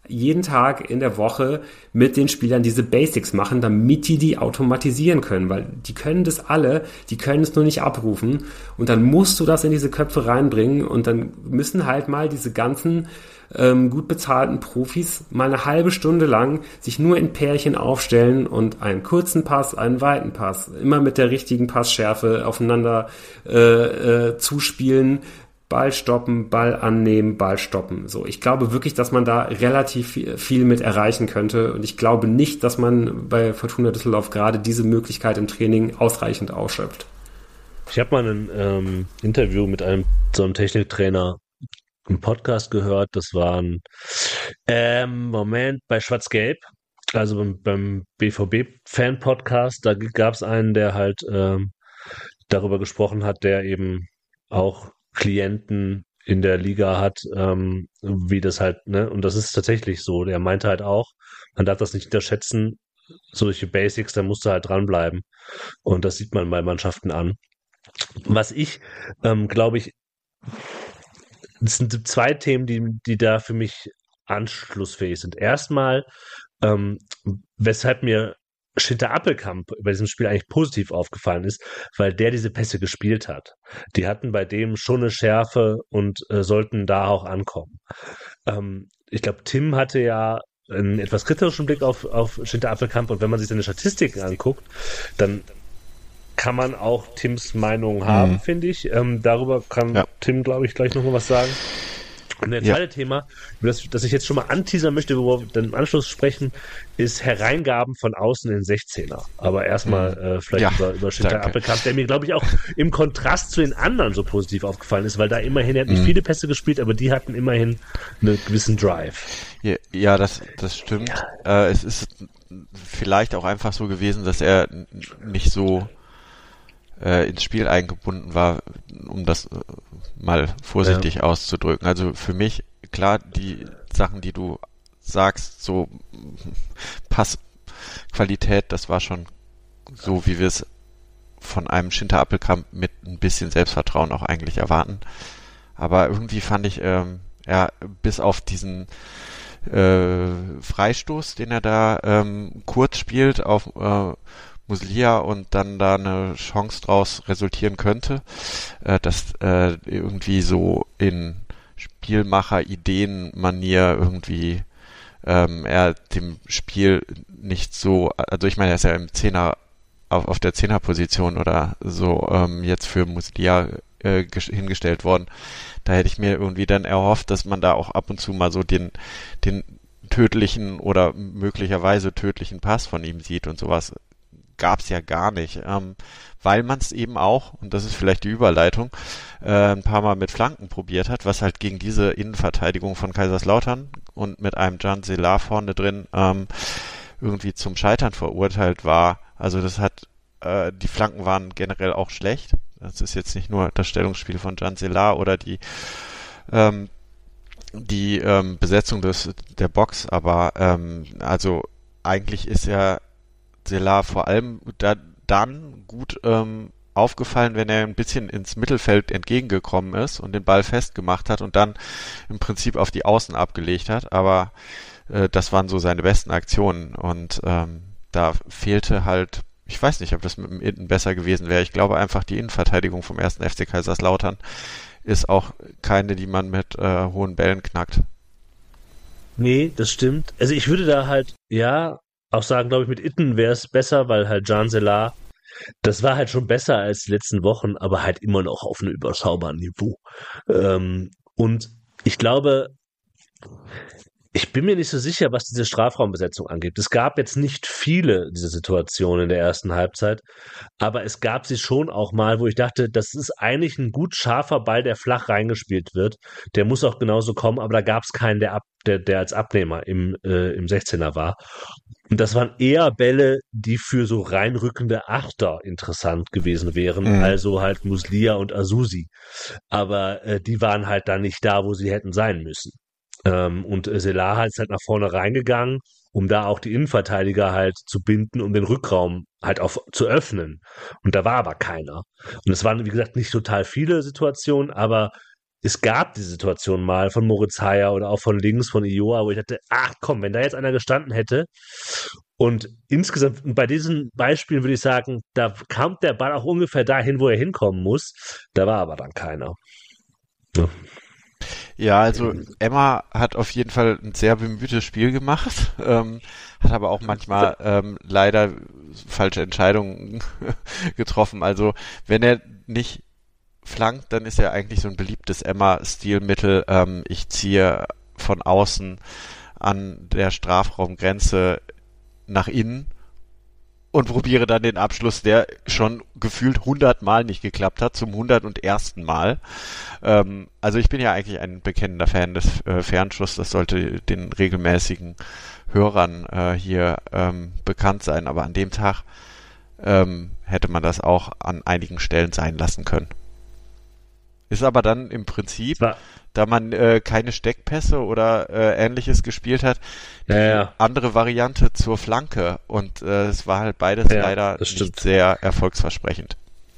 jeden Tag in der Woche mit den Spielern diese Basics machen, damit die die automatisieren können, weil die können das alle, die können es nur nicht abrufen und dann musst du das in diese Köpfe reinbringen und dann müssen halt mal diese ganzen ähm, gut bezahlten Profis mal eine halbe Stunde lang sich nur in Pärchen aufstellen und einen kurzen Pass, einen weiten Pass, immer mit der richtigen Passschärfe aufeinander äh, äh, zuspielen, Ball stoppen, Ball annehmen, Ball stoppen. So, ich glaube wirklich, dass man da relativ viel mit erreichen könnte und ich glaube nicht, dass man bei Fortuna Düsseldorf gerade diese Möglichkeit im Training ausreichend ausschöpft. Ich habe mal ein ähm, Interview mit einem so einem Techniktrainer im Podcast gehört. Das war ein ähm, Moment bei Schwarz-Gelb, also beim, beim B V B-Fan-Podcast. Da gab es einen, der halt ähm, darüber gesprochen hat, der eben auch Klienten in der Liga hat, ähm, wie das halt, ne, und das ist tatsächlich so. Der meinte halt auch, man darf das nicht unterschätzen, solche Basics, da musst du halt dranbleiben. Und das sieht man bei Mannschaften an. Was ich, ähm, glaube ich, es sind zwei Themen, die, die da für mich anschlussfähig sind. Erstmal, ähm, weshalb mir Schinter Appelkamp bei diesem Spiel eigentlich positiv aufgefallen ist, weil der diese Pässe gespielt hat. Die hatten bei dem schon eine Schärfe und äh, sollten da auch ankommen. Ähm, ich glaube, Tim hatte ja einen etwas kritischen Blick auf, auf Schinter Appelkamp und wenn man sich seine Statistiken anguckt, dann kann man auch Tims Meinung haben, mhm. finde ich. Ähm, darüber kann ja. Tim, glaube ich, gleich noch mal was sagen. Und das zweite ja. Thema, über das, das ich jetzt schon mal anteasern möchte, wo wir dann im Anschluss sprechen, ist Hereingaben von außen in sechzehner. Aber erstmal mhm. äh, vielleicht ja, über, über Schinter Appelkamp, der mir, glaube ich, auch im Kontrast zu den anderen so positiv aufgefallen ist, weil da immerhin, er hat nicht mhm. viele Pässe gespielt, aber die hatten immerhin einen gewissen Drive. Ja, ja das, das stimmt. Ja. Äh, es ist vielleicht auch einfach so gewesen, dass er nicht so äh, ins Spiel eingebunden war, um das äh, mal vorsichtig ja. auszudrücken. Also für mich, klar, die Sachen, die du sagst, so Passqualität, das war schon so, wie wir es von einem Schinter Appelkamp mit ein bisschen Selbstvertrauen auch eigentlich erwarten. Aber irgendwie fand ich, ähm, ja, bis auf diesen äh, Freistoß, den er da ähm, kurz spielt auf äh, Muslia und dann da eine Chance draus resultieren könnte, äh, dass äh, irgendwie so in Spielmacher-Ideen-Manier irgendwie ähm, er dem Spiel nicht so, also ich meine, er ist ja im Zehner, auf, auf der Zehnerposition oder so ähm, jetzt für Muslia äh, hingestellt worden. Da hätte ich mir irgendwie dann erhofft, dass man da auch ab und zu mal so den, den tödlichen oder möglicherweise tödlichen Pass von ihm sieht und sowas. Gab's ja gar nicht, ähm, weil man es eben auch, und das ist vielleicht die Überleitung, äh, ein paar Mal mit Flanken probiert hat, was halt gegen diese Innenverteidigung von Kaiserslautern und mit einem Can Selar vorne drin ähm, irgendwie zum Scheitern verurteilt war. Also das hat, äh, die Flanken waren generell auch schlecht. Das ist jetzt nicht nur das Stellungsspiel von Can Selar oder die ähm, die ähm, Besetzung des der Box, aber ähm, also eigentlich ist ja Selar vor allem da, dann gut ähm, aufgefallen, wenn er ein bisschen ins Mittelfeld entgegengekommen ist und den Ball festgemacht hat und dann im Prinzip auf die Außen abgelegt hat, aber äh, das waren so seine besten Aktionen und ähm, da fehlte halt, ich weiß nicht, ob das mit dem Innen besser gewesen wäre, ich glaube einfach die Innenverteidigung vom ersten F C Kaiserslautern ist auch keine, die man mit äh, hohen Bällen knackt. Nee, das stimmt. Also ich würde da halt, ja, auch sagen, glaube ich, mit Itten wäre es besser, weil halt Can Selar, das war halt schon besser als die letzten Wochen, aber halt immer noch auf einem überschaubaren Niveau. Ähm, und ich glaube, ich bin mir nicht so sicher, was diese Strafraumbesetzung angeht. Es gab jetzt nicht viele dieser Situationen in der ersten Halbzeit, aber es gab sie schon auch mal, wo ich dachte, das ist eigentlich ein gut scharfer Ball, der flach reingespielt wird. Der muss auch genauso kommen, aber da gab es keinen, der, ab, der, der als Abnehmer im, äh, im sechzehner war. Und das waren eher Bälle, die für so reinrückende Achter interessant gewesen wären, mhm. also halt Muslia und Azusi. Aber äh, die waren halt dann nicht da, wo sie hätten sein müssen. Ähm, und äh, Selar ist halt nach vorne reingegangen, um da auch die Innenverteidiger halt zu binden, um den Rückraum halt auf zu öffnen. Und da war aber keiner. Und es waren, wie gesagt, nicht total viele Situationen, aber es gab die Situation mal von Moritz Heyer oder auch von links von Ioa, wo ich dachte, ach komm, wenn da jetzt einer gestanden hätte. Und insgesamt, bei diesen Beispielen würde ich sagen, da kam der Ball auch ungefähr dahin, wo er hinkommen muss. Da war aber dann keiner. Ja. Ja, also Emma hat auf jeden Fall ein sehr bemühtes Spiel gemacht, ähm, hat aber auch manchmal ähm, leider falsche Entscheidungen getroffen. Also wenn er nicht flankt, dann ist er eigentlich so ein beliebtes Emma-Stilmittel. Ähm, ich ziehe von außen an der Strafraumgrenze nach innen und probiere dann den Abschluss, der schon gefühlt hundertmal nicht geklappt hat, zum hundertersten Mal. Ähm, also ich bin ja eigentlich ein bekennender Fan des äh, Fernschuss. Das sollte den regelmäßigen Hörern äh, hier ähm, bekannt sein. Aber an dem Tag ähm, hätte man das auch an einigen Stellen sein lassen können. Ist aber dann im Prinzip, ja. da man äh, keine Steckpässe oder äh, Ähnliches gespielt hat, die ja, ja. andere Variante zur Flanke. Und äh, es war halt beides ja, leider nicht sehr erfolgsversprechend.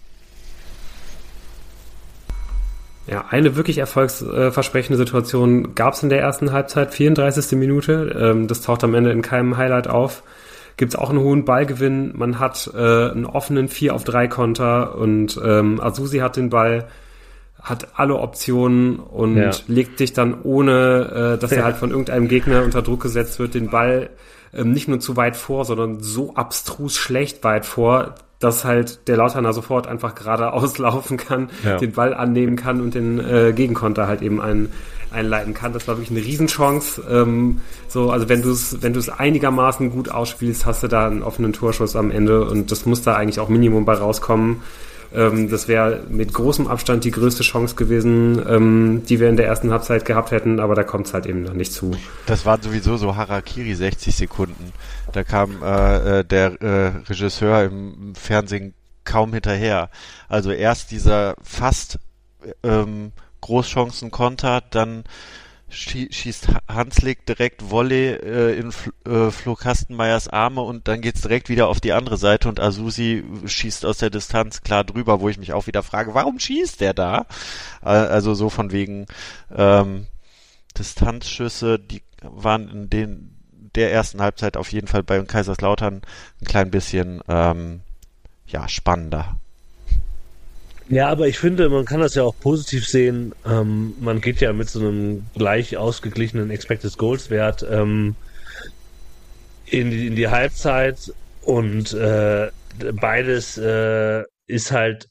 Ja, eine wirklich erfolgsversprechende Situation gab es in der ersten Halbzeit, vierunddreißigste Minute. Ähm, das taucht am Ende in keinem Highlight auf. Gibt es auch einen hohen Ballgewinn. Man hat äh, einen offenen vier auf drei Konter und ähm, Azusi hat den Ball, hat alle Optionen und ja. legt sich dann, ohne äh, dass ja. er halt von irgendeinem Gegner unter Druck gesetzt wird, den Ball ähm, nicht nur zu weit vor, sondern so abstrus schlecht weit vor, dass halt der Lauternner sofort einfach geradeaus laufen kann, ja. den Ball annehmen kann und den äh, Gegenkonter halt eben ein, einleiten kann. Das war wirklich eine Riesenchance. Ähm, so, also wenn du es wenn du es einigermaßen gut ausspielst, hast du da einen offenen Torschuss am Ende und das muss da eigentlich auch Minimum bei rauskommen. Ähm, das wäre mit großem Abstand die größte Chance gewesen, ähm, die wir in der ersten Halbzeit gehabt hätten, aber da kommt es halt eben noch nicht zu. Das waren sowieso so Harakiri sechzig Sekunden. Da kam äh, der äh, Regisseur im Fernsehen kaum hinterher. Also erst dieser fast ähm, Großchancen-Konter, dann schie- schießt Hanslik direkt Volley äh, in F- äh, Flo Kastenmeyers Arme und dann geht's direkt wieder auf die andere Seite und Azusi schießt aus der Distanz klar drüber, wo ich mich auch wieder frage, warum schießt der da? Äh, also so von wegen ähm, Distanzschüsse, die waren in den der ersten Halbzeit auf jeden Fall bei Kaiserslautern ein klein bisschen ähm, ja, spannender. Ja, aber ich finde, man kann das ja auch positiv sehen. Ähm, man geht ja mit so einem gleich ausgeglichenen Expected Goals Wert ähm, in, die, in die Halbzeit und äh, beides äh, ist halt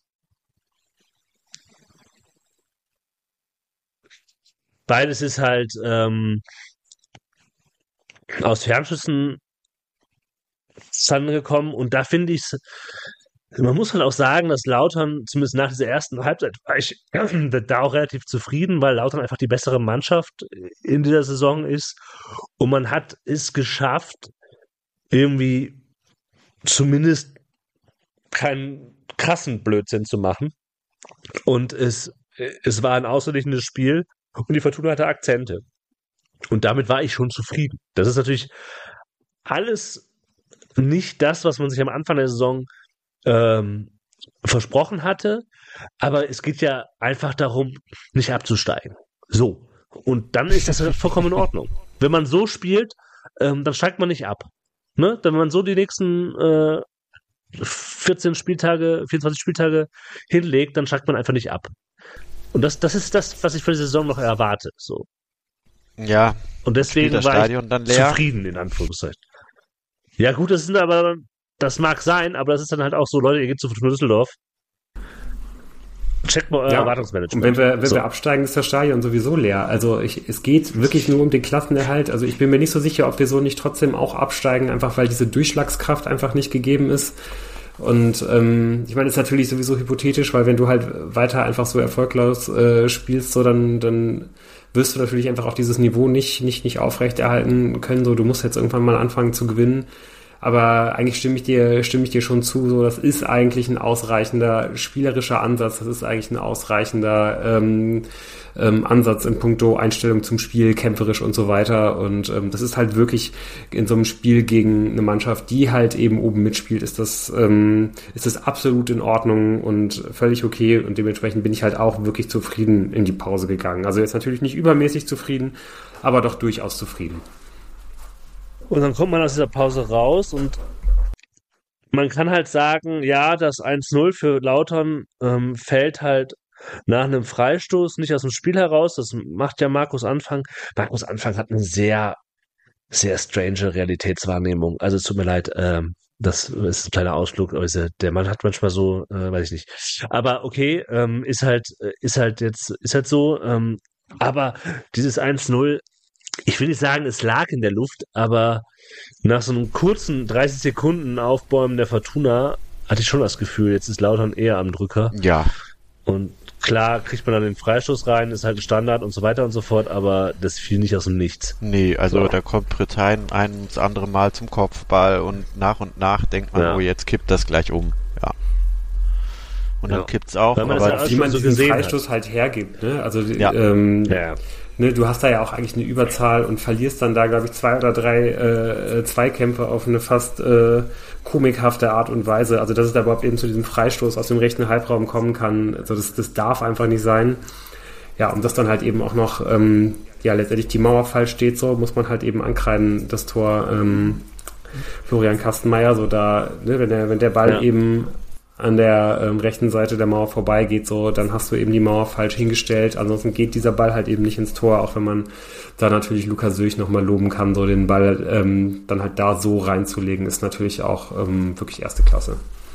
beides ist halt ähm, aus Fernschüssen zustande gekommen und da finde ich es, man muss halt auch sagen, dass Lautern, zumindest nach dieser ersten Halbzeit, war ich da auch relativ zufrieden, weil Lautern einfach die bessere Mannschaft in dieser Saison ist und man hat es geschafft, irgendwie zumindest keinen krassen Blödsinn zu machen und es, es war ein ausgeglichenes Spiel und die Fortuna hatte Akzente. Und damit war ich schon zufrieden. Das ist natürlich alles nicht das, was man sich am Anfang der Saison ähm, versprochen hatte, aber es geht ja einfach darum, nicht abzusteigen. So. Und dann ist das vollkommen in Ordnung. Wenn man so spielt, ähm, dann steigt man nicht ab. Ne? Wenn man so die nächsten äh, vierzehn Spieltage, vierundzwanzig Spieltage hinlegt, dann steigt man einfach nicht ab. Und das, das ist das, was ich für die Saison noch erwarte. So. Ja. Und deswegen das war Stadion ich dann leer. zufrieden, in Anführungszeichen. Ja gut, das sind aber, das mag sein, aber das ist dann halt auch so, Leute, ihr geht zu Fortuna Düsseldorf. Checkt mal euer Ja, Erwartungsmanagement. und wenn wir, wenn so. wir absteigen, ist das Stadion sowieso leer. Also ich, es geht wirklich nur um den Klassenerhalt. Also ich bin mir nicht so sicher, ob wir so nicht trotzdem auch absteigen, einfach weil diese Durchschlagskraft einfach nicht gegeben ist. Und ähm, ich meine, ist natürlich sowieso hypothetisch, weil wenn du halt weiter einfach so erfolglos äh, spielst, so dann, dann wirst du natürlich einfach auch dieses Niveau nicht, nicht, nicht aufrechterhalten können. So, du musst jetzt irgendwann mal anfangen zu gewinnen. Aber eigentlich stimme ich dir, stimme ich dir schon zu, so, das ist eigentlich ein ausreichender spielerischer Ansatz, das ist eigentlich ein ausreichender ähm, ähm, Ansatz in puncto Einstellung zum Spiel, kämpferisch und so weiter. Und ähm, das ist halt wirklich in so einem Spiel gegen eine Mannschaft, die halt eben oben mitspielt, ist das, ähm, ist das absolut in Ordnung und völlig okay. Und dementsprechend bin ich halt auch wirklich zufrieden in die Pause gegangen. Also jetzt natürlich nicht übermäßig zufrieden, aber doch durchaus zufrieden. Und dann kommt man aus dieser Pause raus und man kann halt sagen, ja, das eins null für Lautern ähm, fällt halt nach einem Freistoß nicht aus dem Spiel heraus. Das macht ja Markus Anfang. Markus Anfang hat eine sehr, sehr strange Realitätswahrnehmung. Also es tut mir leid, ähm, das ist ein kleiner Ausflug. Also der Mann hat manchmal so, äh, weiß ich nicht. Aber okay, ähm, ist halt, ist halt jetzt, ist halt so. Ähm, aber dieses eins null, ich will nicht sagen, es lag in der Luft, aber nach so einem kurzen dreißig Sekunden Aufbäumen der Fortuna hatte ich schon das Gefühl, jetzt ist Lautern eher am Drücker. Ja. Und klar kriegt man dann den Freistoß rein, ist halt ein Standard und so weiter und so fort, aber das fiel nicht aus dem Nichts. Nee, also so. Da kommt Bretein ein ins andere Mal zum Kopfball und nach und nach denkt man, ja. oh, jetzt kippt das gleich um. Ja. Und dann ja. kippt's auch. Weil man aber das ja wie man so diesen Freistoß hat. halt hergibt, ne? Also ja. ähm, ja. Ne, du hast da ja auch eigentlich eine Überzahl und verlierst dann da, glaube ich, zwei oder drei äh, Zweikämpfe auf eine fast äh, komikhafte Art und Weise. Also dass es da überhaupt eben zu diesem Freistoß aus dem rechten Halbraum kommen kann, also das, das darf einfach nicht sein. Ja, und dass dann halt eben auch noch ähm, ja letztendlich die Mauer falsch steht, so muss man halt eben ankreiden, das Tor ähm, Florian Kastenmeier, so da, ne, wenn der, wenn der Ball ja. eben an der ähm, rechten Seite der Mauer vorbeigeht, so, dann hast du eben die Mauer falsch hingestellt. Ansonsten geht dieser Ball halt eben nicht ins Tor, auch wenn man da natürlich Lukas Söch nochmal loben kann, so den Ball ähm, dann halt da so reinzulegen, ist natürlich auch ähm, wirklich erste Klasse.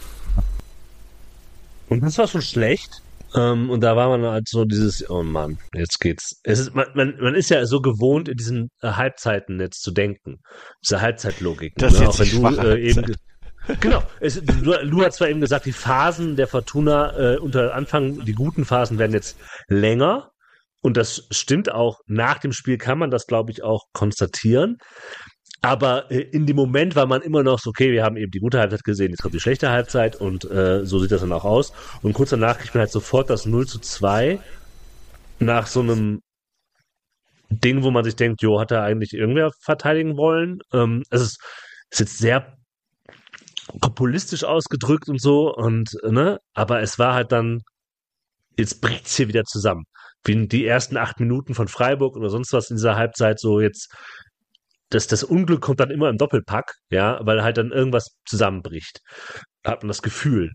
Und das war schon schlecht. Ähm, und da war man halt so dieses, oh Mann, jetzt geht's. Es ist, man, man, man ist ja so gewohnt, in diesen äh, Halbzeiten jetzt zu denken. Diese Halbzeitlogik. Das ist ne? jetzt Auch wenn die du schwache äh, eben Genau, es, du, du hast zwar eben gesagt, die Phasen der Fortuna äh, unter Anfang, die guten Phasen werden jetzt länger und das stimmt auch, nach dem Spiel kann man das, glaube ich, auch konstatieren, aber äh, in dem Moment war man immer noch so, okay, wir haben eben die gute Halbzeit gesehen, jetzt kommt die schlechte Halbzeit und äh, so sieht das dann auch aus und kurz danach kriegt man halt sofort das null zu zwei nach so einem Ding, wo man sich denkt, jo, hat er eigentlich irgendwer verteidigen wollen? Ähm, es ist, ist jetzt sehr populistisch ausgedrückt und so und ne, aber es war halt dann, jetzt bricht's hier wieder zusammen. Wie die ersten acht Minuten von Freiburg oder sonst was in dieser Halbzeit so jetzt, das, das Unglück kommt dann immer im Doppelpack, ja, weil halt dann irgendwas zusammenbricht. Da hat man das Gefühl.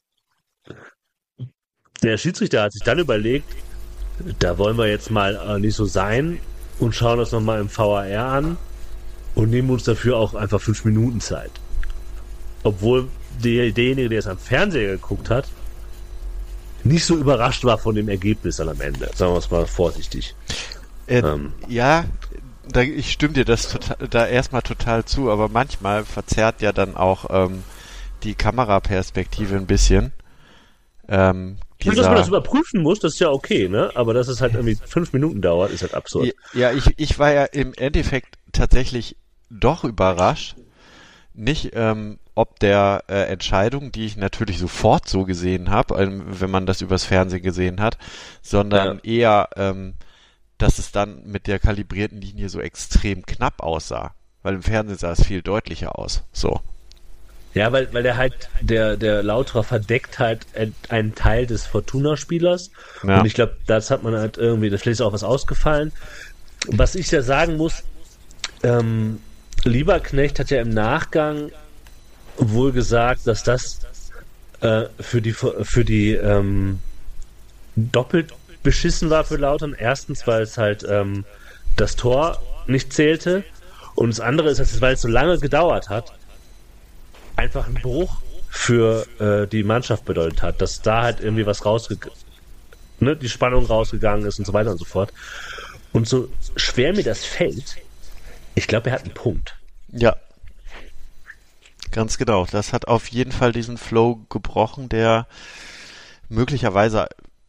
Der Schiedsrichter hat sich dann überlegt, da wollen wir jetzt mal äh, nicht so sein und schauen uns nochmal im V A R an und nehmen uns dafür auch einfach fünf Minuten Zeit. Obwohl der, derjenige, der es am Fernseher geguckt hat, nicht so überrascht war von dem Ergebnis dann am Ende. Sagen wir es mal vorsichtig. Äh, ähm. Ja, da, ich stimme dir das total, da erstmal total zu, aber manchmal verzerrt ja dann auch ähm, die Kameraperspektive ein bisschen. Ähm, dieser, dass man das überprüfen muss, das ist ja okay, ne? Aber dass es halt irgendwie fünf Minuten dauert, ist halt absurd. Ja, ich, ich war ja im Endeffekt tatsächlich doch überrascht. Nicht ähm, ob der äh, Entscheidung, die ich natürlich sofort so gesehen habe, ähm, wenn man das übers Fernsehen gesehen hat, sondern ja. eher, ähm, dass es dann mit der kalibrierten Linie so extrem knapp aussah. Weil im Fernsehen sah es viel deutlicher aus. So. Ja, weil, weil der halt, der, der Lauterer verdeckt halt einen Teil des Fortuna-Spielers. Ja. Und ich glaube, das hat man halt irgendwie, da vielleicht ist auch was ausgefallen. Was ich ja sagen muss, ähm, Lieberknecht hat ja im Nachgang wohl gesagt, dass das äh, für die für die ähm, doppelt beschissen war für Lautern. Erstens, weil es halt ähm, das Tor nicht zählte und das andere ist, weil es so lange gedauert hat, einfach ein Bruch für äh, die Mannschaft bedeutet hat, dass da halt irgendwie was rausgegangen, ne, die Spannung rausgegangen ist und so weiter und so fort. Und so schwer mir das fällt, ich glaube, er hat einen Punkt. Ja. Ganz genau. Das hat auf jeden Fall diesen Flow gebrochen, der möglicherweise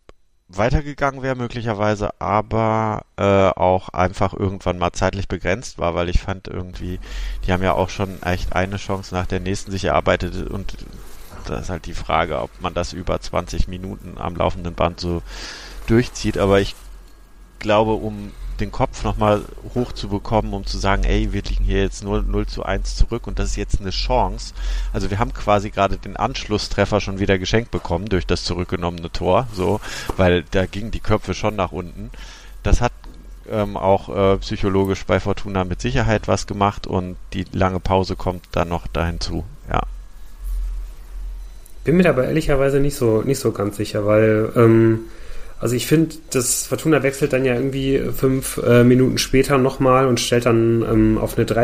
weitergegangen wäre möglicherweise, aber äh, auch einfach irgendwann mal zeitlich begrenzt war, weil ich fand irgendwie, die haben ja auch schon echt eine Chance nach der nächsten sich erarbeitet und da ist halt die Frage, ob man das über zwanzig Minuten am laufenden Band so durchzieht, aber ich glaube, um den Kopf nochmal hochzubekommen, um zu sagen, ey, wir liegen hier jetzt null zu eins zurück und das ist jetzt eine Chance. Also wir haben quasi gerade den Anschlusstreffer schon wieder geschenkt bekommen durch das zurückgenommene Tor, so, weil da gingen die Köpfe schon nach unten. Das hat ähm, auch äh, psychologisch bei Fortuna mit Sicherheit was gemacht und die lange Pause kommt dann noch da hinzu, ja. Bin mir dabei ehrlicherweise nicht so, nicht so ganz sicher, weil ähm, also ich finde, das Fortuna wechselt dann ja irgendwie fünf äh, Minuten später nochmal und stellt dann ähm, auf eine drei.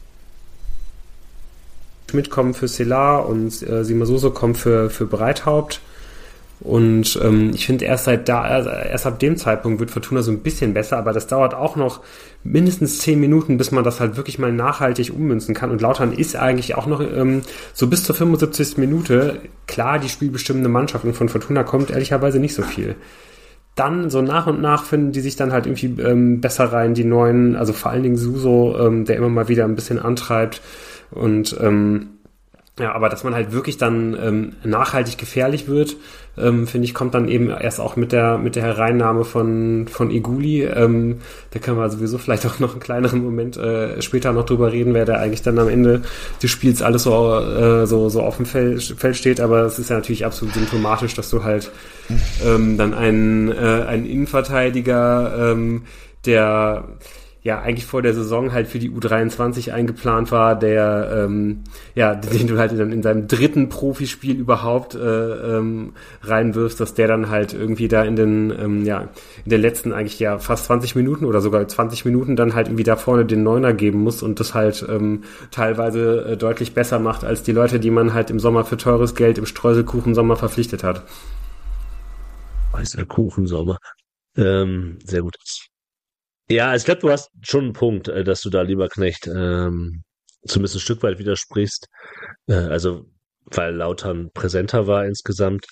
Schmidt kommt für Selar und äh, Simasuso kommt für, für Breithaupt. Und ähm, ich finde, erst seit da, also erst ab dem Zeitpunkt wird Fortuna so ein bisschen besser, aber das dauert auch noch mindestens zehn Minuten, bis man das halt wirklich mal nachhaltig ummünzen kann. Und Lautern ist eigentlich auch noch ähm, so bis zur fünfundsiebzigsten Minute klar die spielbestimmende Mannschaft und von Fortuna kommt ehrlicherweise nicht so viel. Dann so nach und nach finden die sich dann halt irgendwie ähm, besser rein, die neuen, also vor allen Dingen Suso, ähm, der immer mal wieder ein bisschen antreibt und ähm, ja, aber dass man halt wirklich dann ähm, nachhaltig gefährlich wird, ähm, finde ich, kommt dann eben erst auch mit der mit der Hereinnahme von von Eguli. Ähm, da können wir sowieso vielleicht auch noch einen kleineren Moment äh, später noch drüber reden, wer da eigentlich dann am Ende des Spiels alles so äh, so so auf dem Feld, Feld steht. Aber es ist ja natürlich absolut symptomatisch, dass du halt ähm, dann einen äh, einen Innenverteidiger, ähm, der ja eigentlich vor der Saison halt für die U dreiundzwanzig eingeplant war, der ähm, ja, den du halt dann in seinem dritten Profispiel überhaupt äh, ähm, reinwirfst, dass der dann halt irgendwie da in den ähm, ja in den letzten eigentlich ja fast zwanzig Minuten oder sogar zwanzig Minuten dann halt irgendwie da vorne den Neuner geben muss und das halt ähm, teilweise äh, deutlich besser macht als die Leute, die man halt im Sommer für teures Geld im Streuselkuchensommer verpflichtet hat. Weißer Kuchensommer. Ähm, sehr gut. Ja, ich glaube, du hast schon einen Punkt, äh, dass du da, Lieberknecht, ähm, zumindest ein Stück weit widersprichst. Äh, also, weil Lautern präsenter war insgesamt.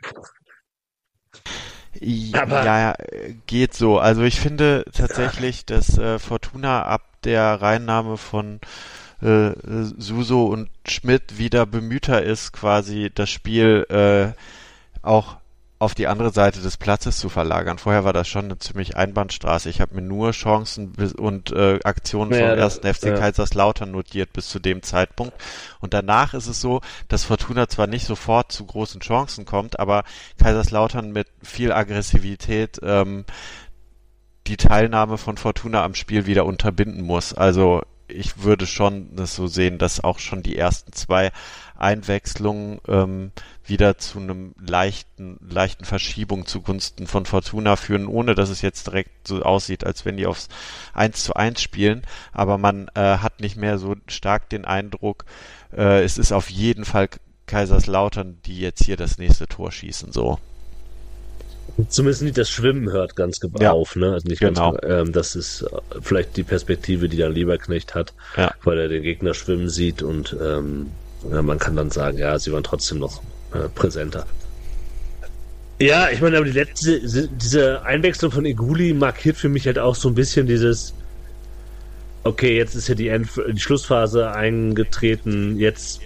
Aber ja, ja, geht so. Also ich finde tatsächlich, dass äh, Fortuna ab der Reinnahme von äh, Suso und Schmidt wieder bemühter ist, quasi das Spiel äh, auch auf die andere Seite des Platzes zu verlagern. Vorher war das schon eine ziemlich Einbahnstraße. Ich habe mir nur Chancen und äh, Aktionen ja, vom ersten F C ja. Kaiserslautern notiert bis zu dem Zeitpunkt. Und danach ist es so, dass Fortuna zwar nicht sofort zu großen Chancen kommt, aber Kaiserslautern mit viel Aggressivität ähm, die Teilnahme von Fortuna am Spiel wieder unterbinden muss. Also ich würde schon das so sehen, dass auch schon die ersten zwei Einwechslungen ähm, wieder zu einem leichten, leichten Verschiebung zugunsten von Fortuna führen, ohne dass es jetzt direkt so aussieht, als wenn die aufs eins zu eins spielen. Aber man äh, hat nicht mehr so stark den Eindruck, äh, es ist auf jeden Fall Kaiserslautern, die jetzt hier das nächste Tor schießen, so. Zumindest nicht das Schwimmen hört ganz ge- Ja, auf, ne? Also nicht genau. ganz, ähm, das ist äh, vielleicht die Perspektive, die dann Lieberknecht hat, Ja. weil er den Gegner schwimmen sieht und ähm, ja, man kann dann sagen, ja, sie waren trotzdem noch äh, präsenter. Ja, ich meine, aber die letzte, diese Einwechslung von Eguli markiert für mich halt auch so ein bisschen dieses, okay, jetzt ist ja die, End die Schlussphase eingetreten, jetzt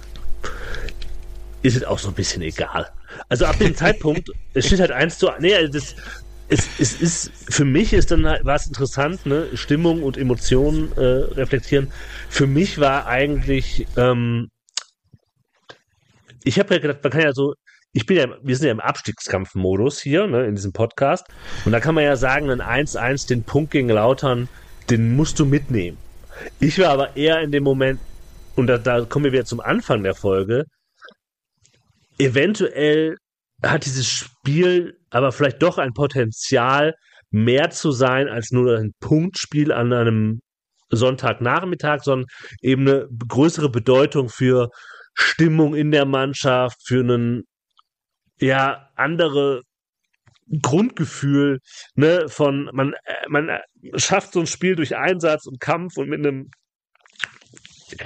ist es auch so ein bisschen egal. Also ab dem Zeitpunkt, es steht halt eins zu, nee, das, es, es ist, für mich ist dann halt, war es interessant, ne, Stimmung und Emotionen äh, reflektieren. Für mich war eigentlich, ähm, ich habe ja gedacht, man kann ja so, ich bin ja, wir sind ja im Abstiegskampfmodus hier, ne, in diesem Podcast. Und da kann man ja sagen, ein eins eins, den Punkt gegen Lautern, den musst du mitnehmen. Ich war aber eher in dem Moment, und da, da kommen wir wieder zum Anfang der Folge, eventuell hat dieses Spiel aber vielleicht doch ein Potenzial, mehr zu sein als nur ein Punktspiel an einem Sonntagnachmittag, sondern eben eine größere Bedeutung für Stimmung in der Mannschaft, für einen ja andere Grundgefühl, ne, von man man schafft so ein Spiel durch Einsatz und Kampf und mit einem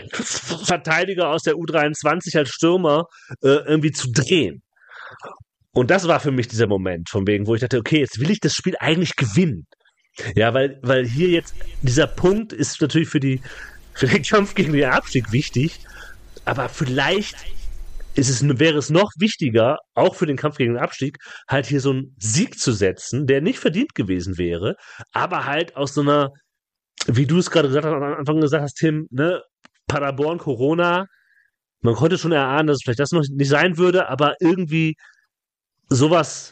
Verteidiger aus der U dreiundzwanzig als Stürmer äh, irgendwie zu drehen. Und das war für mich dieser Moment, von wegen, wo ich dachte, okay, jetzt will ich das Spiel eigentlich gewinnen. Ja, weil, weil hier jetzt, dieser Punkt ist natürlich für die, für den Kampf gegen den Abstieg wichtig, aber vielleicht ist es, wäre es noch wichtiger, auch für den Kampf gegen den Abstieg, halt hier so einen Sieg zu setzen, der nicht verdient gewesen wäre, aber halt aus so einer, wie du es gerade gesagt hast, am Anfang gesagt hast, Tim, ne, Paderborn, Corona, man konnte schon erahnen, dass es vielleicht das noch nicht sein würde, aber irgendwie sowas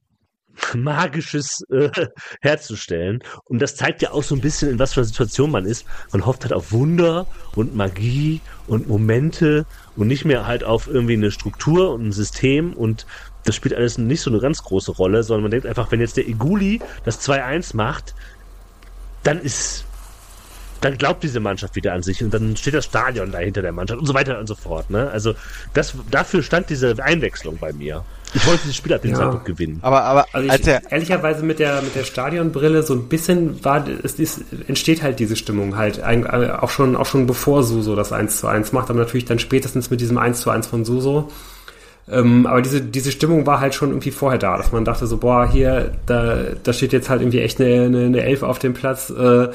Magisches äh, herzustellen. Und das zeigt ja auch so ein bisschen, in was für einer Situation man ist. Man hofft halt auf Wunder und Magie und Momente und nicht mehr halt auf irgendwie eine Struktur und ein System, und das spielt alles nicht so eine ganz große Rolle, sondern man denkt einfach, wenn jetzt der Iguli das zwei eins macht, dann ist dann glaubt diese Mannschaft wieder an sich und dann steht das Stadion dahinter der Mannschaft und so weiter und so fort. Ne? Also das, dafür stand diese Einwechslung bei mir. Ich wollte dieses Spiel ab dem ja. Zeitpunkt gewinnen. Aber, aber also als ich, er ehrlicherweise mit der mit der Stadionbrille so ein bisschen war es ist, entsteht halt diese Stimmung halt auch schon auch schon bevor Suso das eins zu eins macht, aber natürlich dann spätestens mit diesem eins zu eins von Suso. Ähm, aber diese diese Stimmung war halt schon irgendwie vorher da, dass man dachte so, boah, hier da da steht jetzt halt irgendwie echt eine eine, eine Elf auf dem Platz. Äh,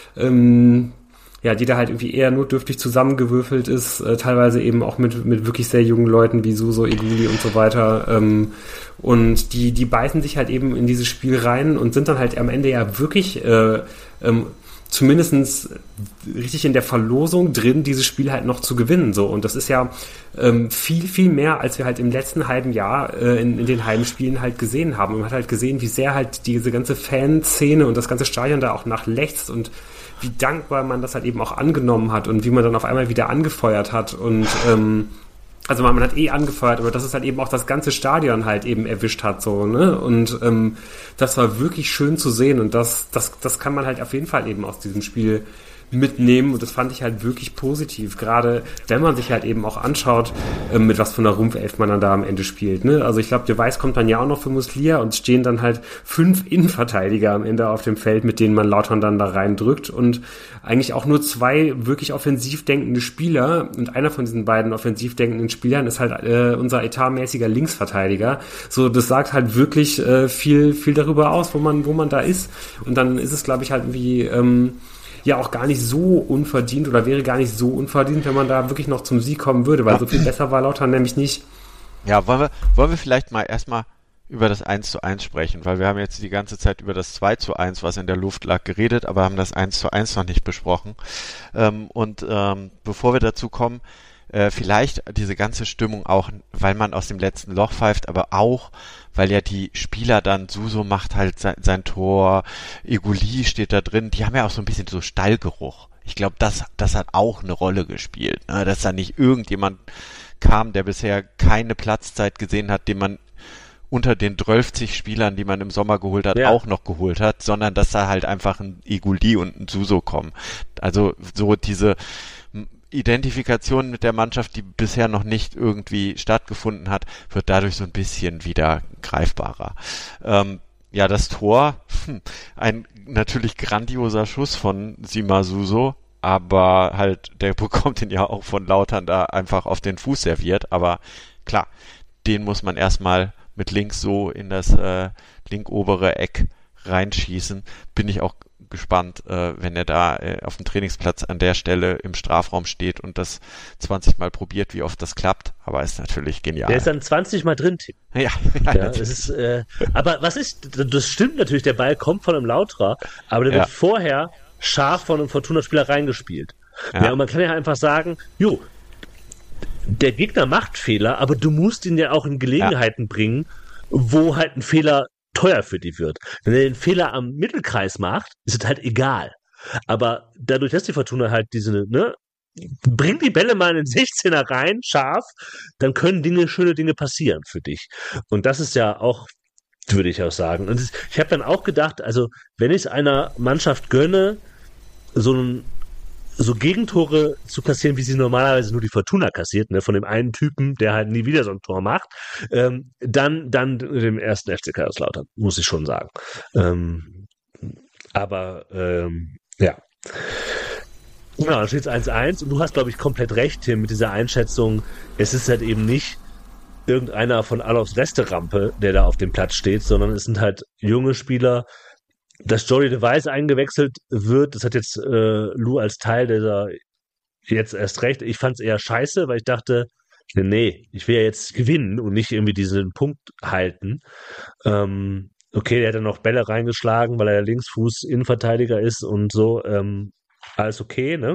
ähm, ja, die da halt irgendwie eher notdürftig zusammengewürfelt ist, äh, teilweise eben auch mit mit wirklich sehr jungen Leuten wie Suso, Iguli und so weiter. Ähm, und die die beißen sich halt eben in dieses Spiel rein und sind dann halt am Ende ja wirklich äh, ähm, zumindestens richtig in der Verlosung drin, dieses Spiel halt noch zu gewinnen. So. Und das ist ja ähm, viel, viel mehr, als wir halt im letzten halben Jahr äh, in, in den Heimspielen halt gesehen haben. Und man hat halt gesehen, wie sehr halt diese ganze Fanszene und das ganze Stadion da auch nachlächzt und wie dankbar man das halt eben auch angenommen hat und wie man dann auf einmal wieder angefeuert hat und ähm, also man, man hat eh angefeuert, aber dass es halt eben auch das ganze Stadion halt eben erwischt hat, so, ne, und ähm, das war wirklich schön zu sehen und das, das, das kann man halt auf jeden Fall eben aus diesem Spiel mitnehmen und das fand ich halt wirklich positiv, gerade wenn man sich halt eben auch anschaut, äh, mit was für einer Rumpfelf man dann da am Ende spielt, ne, also ich glaube, De Weiß kommt dann ja auch noch für Muslia und stehen dann halt fünf Innenverteidiger am Ende auf dem Feld, mit denen man Lautern dann da reindrückt und eigentlich auch nur zwei wirklich offensiv denkende Spieler und einer von diesen beiden offensiv denkenden Spielern ist halt äh, unser etatmäßiger Linksverteidiger, so, das sagt halt wirklich äh, viel, viel darüber aus, wo man, wo man da ist und dann ist es, glaube ich, halt wie ähm, ja auch gar nicht so unverdient oder wäre gar nicht so unverdient, wenn man da wirklich noch zum Sieg kommen würde, weil ja. so viel besser war Lautern nämlich nicht. Ja, wollen wir, wollen wir vielleicht mal erstmal über das eins zu eins sprechen, weil wir haben jetzt die ganze Zeit über das zwei zu eins, was in der Luft lag, geredet, aber haben das eins zu eins noch nicht besprochen. Ähm, und ähm, bevor wir dazu kommen, äh, vielleicht diese ganze Stimmung auch, weil man aus dem letzten Loch pfeift, aber auch, weil ja die Spieler dann, Suso macht halt sein, sein Tor, Iguli steht da drin, die haben ja auch so ein bisschen so Stallgeruch. Ich glaube, das, das hat auch eine Rolle gespielt, ne? Dass da nicht irgendjemand kam, der bisher keine Platzzeit gesehen hat, den man unter den zwölfzig Spielern, die man im Sommer geholt hat, ja. auch noch geholt hat, sondern dass da halt einfach ein Iguli und ein Suso kommen. Also so diese Identifikation mit der Mannschaft, die bisher noch nicht irgendwie stattgefunden hat, wird dadurch so ein bisschen wieder greifbarer. Ähm, ja, das Tor, hm, ein natürlich grandioser Schuss von Sima Suso, aber halt, der bekommt ihn ja auch von Lautern da einfach auf den Fuß serviert, aber klar, den muss man erstmal mit links so in das äh, linkobere Eck reinschießen. Bin ich auch gespannt, äh, wenn er da äh, auf dem Trainingsplatz an der Stelle im Strafraum steht und das zwanzig Mal probiert, wie oft das klappt. Aber ist natürlich genial. Der ist dann zwanzig Mal drin, Tim. Ja, ja, ja das ist, äh, aber was ist, das stimmt natürlich, der Ball kommt von einem Lauterer, aber der ja. wird vorher scharf von einem Fortuna-Spieler reingespielt. Ja. ja, und man kann ja einfach sagen, jo, der Gegner macht Fehler, aber du musst ihn ja auch in Gelegenheiten ja. bringen, wo halt ein Fehler teuer für die wird. Wenn er den Fehler am Mittelkreis macht, ist es halt egal. Aber dadurch, dass die Fortuna halt diese, ne, bringt die Bälle mal in den sechzehner rein, scharf, dann können Dinge, schöne Dinge passieren für dich. Und das ist ja auch, würde ich auch sagen. Und ich habe dann auch gedacht, also wenn ich es einer Mannschaft gönne, so ein so Gegentore zu kassieren, wie sie normalerweise nur die Fortuna kassiert, ne, von dem einen Typen, der halt nie wieder so ein Tor macht, ähm, dann, dann dem ersten F C Kaiserslautern, muss ich schon sagen. Ähm, aber, ähm, ja. Ja, dann steht es eins eins und du hast, glaube ich, komplett recht, Tim, mit dieser Einschätzung. Es ist halt eben nicht irgendeiner von Alofs Resterampe, der da auf dem Platz steht, sondern es sind halt junge Spieler. Dass Jordi Device eingewechselt wird, das hat jetzt äh, Lou als Teil dieser jetzt erst recht. Ich fand es eher scheiße, weil ich dachte, nee, ich will ja jetzt gewinnen und nicht irgendwie diesen Punkt halten. Ähm, okay, der hat dann noch Bälle reingeschlagen, weil er Linksfuß-Innenverteidiger ist und so. Ähm, alles okay, ne?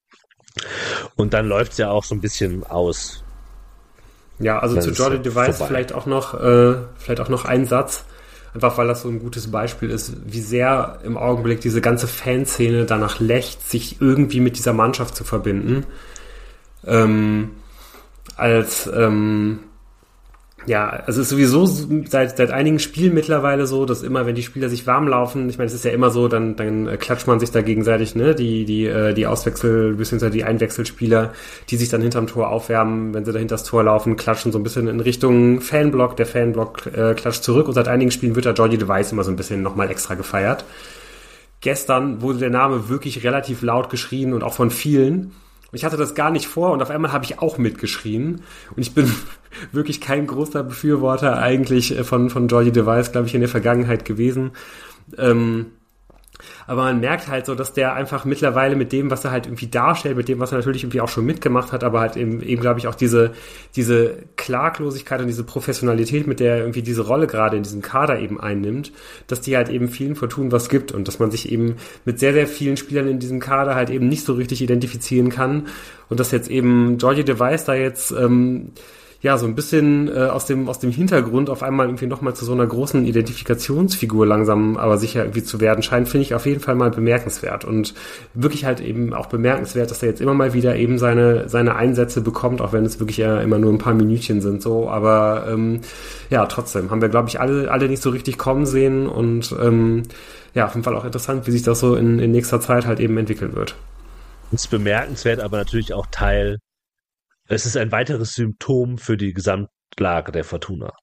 Und dann läuft es ja auch so ein bisschen aus. Ja, also Dann zu ist Jordi es Device vorbei. vielleicht auch noch, äh, vielleicht auch noch ein Satz, einfach weil das so ein gutes Beispiel ist, wie sehr im Augenblick diese ganze Fanszene danach lechzt, sich irgendwie mit dieser Mannschaft zu verbinden. Ähm, als, ähm, ja, also es ist sowieso seit, seit einigen Spielen mittlerweile so, dass immer, wenn die Spieler sich warm laufen, ich meine, es ist ja immer so, dann, dann äh, klatscht man sich da gegenseitig, ne, die, die, äh, die Auswechsel, beziehungsweise die Einwechselspieler, die sich dann hinterm Tor aufwärmen, wenn sie dahinter das Tor laufen, klatschen so ein bisschen in Richtung Fanblock, der Fanblock äh, klatscht zurück und seit einigen Spielen wird da Jordi Device immer so ein bisschen nochmal extra gefeiert. Gestern wurde der Name wirklich relativ laut geschrien und auch von vielen. Ich hatte das gar nicht vor und auf einmal habe ich auch mitgeschrien. Und ich bin wirklich kein großer Befürworter eigentlich von, von Jordi Device, glaube ich, in der Vergangenheit gewesen. Ähm, aber man merkt halt so, dass der einfach mittlerweile mit dem, was er halt irgendwie darstellt, mit dem, was er natürlich irgendwie auch schon mitgemacht hat, aber halt eben, eben glaube ich, auch diese, diese Klaglosigkeit und diese Professionalität, mit der er irgendwie diese Rolle gerade in diesem Kader eben einnimmt, dass die halt eben vielen Fortun was gibt und dass man sich eben mit sehr, sehr vielen Spielern in diesem Kader halt eben nicht so richtig identifizieren kann und dass jetzt eben Jordi Device da jetzt ähm, ja, so ein bisschen äh, aus dem aus dem Hintergrund auf einmal irgendwie nochmal zu so einer großen Identifikationsfigur langsam, aber sicher irgendwie zu werden scheint, finde ich auf jeden Fall mal bemerkenswert und wirklich halt eben auch bemerkenswert, dass er jetzt immer mal wieder eben seine seine Einsätze bekommt, auch wenn es wirklich ja immer nur ein paar Minütchen sind, so, aber ähm, ja, trotzdem haben wir, glaube ich, alle alle nicht so richtig kommen sehen und ähm, ja, auf jeden Fall auch interessant, wie sich das so in, in nächster Zeit halt eben entwickeln wird. Das ist bemerkenswert, aber natürlich auch Teil. Es ist ein weiteres Symptom für die Gesamtlage der Fortuna.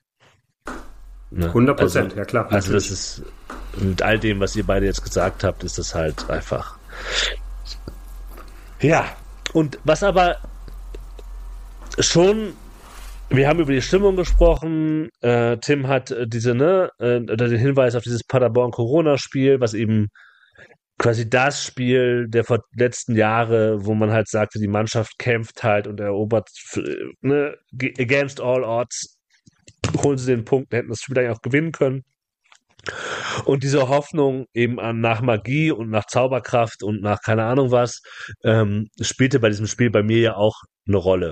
Ne? hundert Prozent, also, ja klar. Also natürlich. das ist, mit all dem, was ihr beide jetzt gesagt habt, ist das halt einfach. Ja, und was aber schon, wir haben über die Stimmung gesprochen, äh, Tim hat äh, diese, ne, äh, oder den Hinweis auf dieses Paderborn-Corona-Spiel, was eben quasi das Spiel der letzten Jahre, wo man halt sagte, die Mannschaft kämpft halt und erobert, ne, against all odds, holen sie den Punkt, hätten das Spiel eigentlich auch gewinnen können. Und diese Hoffnung eben an nach Magie und nach Zauberkraft und nach keine Ahnung was, ähm, spielte bei diesem Spiel bei mir ja auch eine Rolle.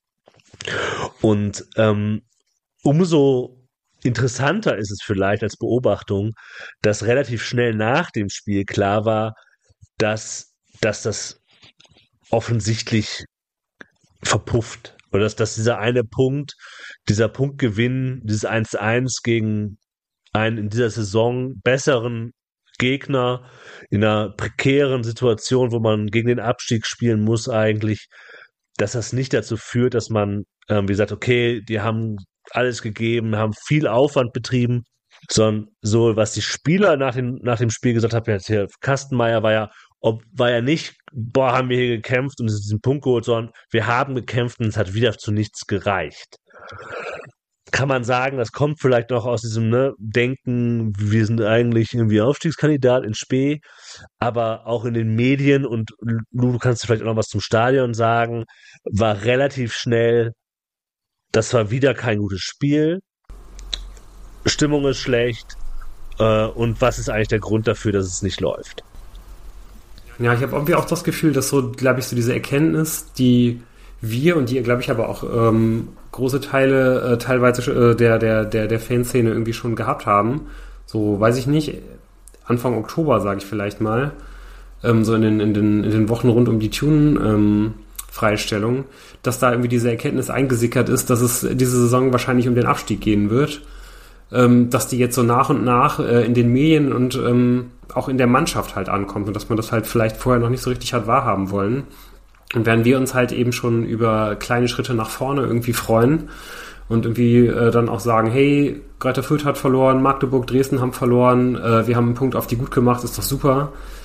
Und ähm, umso interessanter ist es vielleicht als Beobachtung, dass relativ schnell nach dem Spiel klar war, dass, dass das offensichtlich verpufft. Oder dass, dass dieser eine Punkt, dieser Punktgewinn, dieses eins zu eins gegen einen in dieser Saison besseren Gegner in einer prekären Situation, wo man gegen den Abstieg spielen muss eigentlich, dass das nicht dazu führt, dass man, ähm, wie gesagt, okay, die haben alles gegeben, haben viel Aufwand betrieben, sondern so, was die Spieler nach dem, nach dem Spiel gesagt haben, jetzt hier Kastenmeier war ja, ob, war ja nicht, boah, haben wir hier gekämpft und diesen Punkt geholt, sondern wir haben gekämpft und es hat wieder zu nichts gereicht. Kann man sagen, das kommt vielleicht noch aus diesem, ne, Denken, wir sind eigentlich irgendwie Aufstiegskandidat in Spee, aber auch in den Medien und Lu, du kannst vielleicht auch noch was zum Stadion sagen, war relativ schnell, das war wieder kein gutes Spiel, Stimmung ist schlecht, äh, und was ist eigentlich der Grund dafür, dass es nicht läuft? Ja, ich habe irgendwie auch das Gefühl, dass so, glaube ich, so diese Erkenntnis, die wir und die, glaube ich, aber auch ähm, große Teile äh, teilweise äh, der, der, der, der Fanszene irgendwie schon gehabt haben, so, weiß ich nicht, Anfang Oktober, sage ich vielleicht mal, ähm, so in den, in, den, in den Wochen rund um die Tune, ähm, Freistellung, dass da irgendwie diese Erkenntnis eingesickert ist, dass es diese Saison wahrscheinlich um den Abstieg gehen wird, ähm, dass die jetzt so nach und nach äh, in den Medien und ähm, auch in der Mannschaft halt ankommt und dass man das halt vielleicht vorher noch nicht so richtig hat wahrhaben wollen. Und während wir uns halt eben schon über kleine Schritte nach vorne irgendwie freuen und irgendwie äh, dann auch sagen, hey, Greuther Fürth hat verloren, Magdeburg, Dresden haben verloren, äh, wir haben einen Punkt auf die gut gemacht, ist doch super.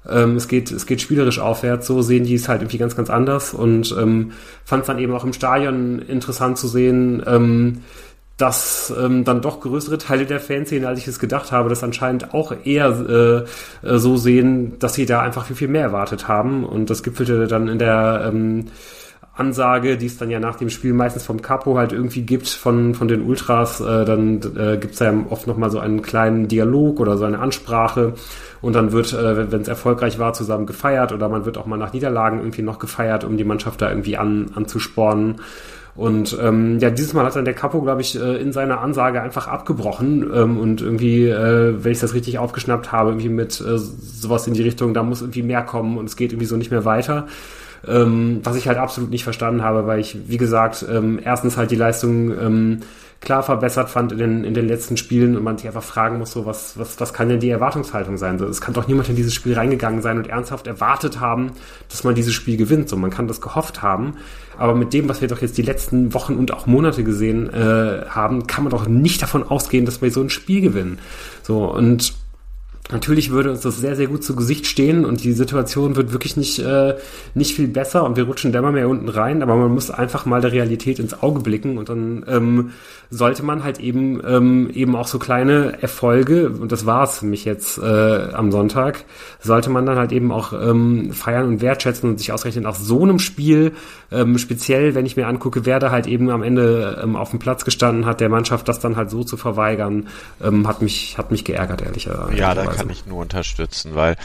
Ähm, es geht, es geht spielerisch aufwärts, so sehen die es halt irgendwie ganz, ganz anders und ähm, fand es dann eben auch im Stadion interessant zu sehen, ähm, dass ähm, dann doch größere Teile der Fanszene, als ich es gedacht habe, das anscheinend auch eher äh, äh, so sehen, dass sie da einfach viel, viel mehr erwartet haben. Und das gipfelte dann in der ähm, Ansage, die es dann ja nach dem Spiel meistens vom Capo halt irgendwie gibt, von von den Ultras. Äh, dann äh, gibt's ja oft nochmal so einen kleinen Dialog oder so eine Ansprache. Und dann wird, äh, wenn es erfolgreich war, zusammen gefeiert. Oder man wird auch mal nach Niederlagen irgendwie noch gefeiert, um die Mannschaft da irgendwie an anzuspornen. Und ähm, ja, dieses Mal hat dann der Capo, glaube ich, äh, in seiner Ansage einfach abgebrochen ähm, und irgendwie, äh, wenn ich das richtig aufgeschnappt habe, irgendwie mit äh, sowas in die Richtung, da muss irgendwie mehr kommen und es geht irgendwie so nicht mehr weiter. Ähm, was ich halt absolut nicht verstanden habe, weil ich, wie gesagt, ähm, erstens halt die Leistung ähm, klar verbessert fand in den, in den letzten Spielen und man sich einfach fragen muss, so was, was, was kann denn die Erwartungshaltung sein? So, es kann doch niemand in dieses Spiel reingegangen sein und ernsthaft erwartet haben, dass man dieses Spiel gewinnt. So, man kann das gehofft haben, aber mit dem, was wir doch jetzt die letzten Wochen und auch Monate gesehen äh, haben, kann man doch nicht davon ausgehen, dass wir so ein Spiel gewinnen. So, und natürlich würde uns das sehr, sehr gut zu Gesicht stehen und die Situation wird wirklich nicht, äh, nicht viel besser und wir rutschen da immer mehr unten rein, aber man muss einfach mal der Realität ins Auge blicken und dann ähm, sollte man halt eben ähm, eben auch so kleine Erfolge, und das war es für mich jetzt äh, am Sonntag, sollte man dann halt eben auch ähm, feiern und wertschätzen und sich ausrechnen aus so einem Spiel, ähm, speziell wenn ich mir angucke, wer da halt eben am Ende ähm, auf dem Platz gestanden hat, der Mannschaft das dann halt so zu verweigern, ähm, hat mich hat mich geärgert, ehrlicherweise. Ja, da kann ich nur unterstützen, weil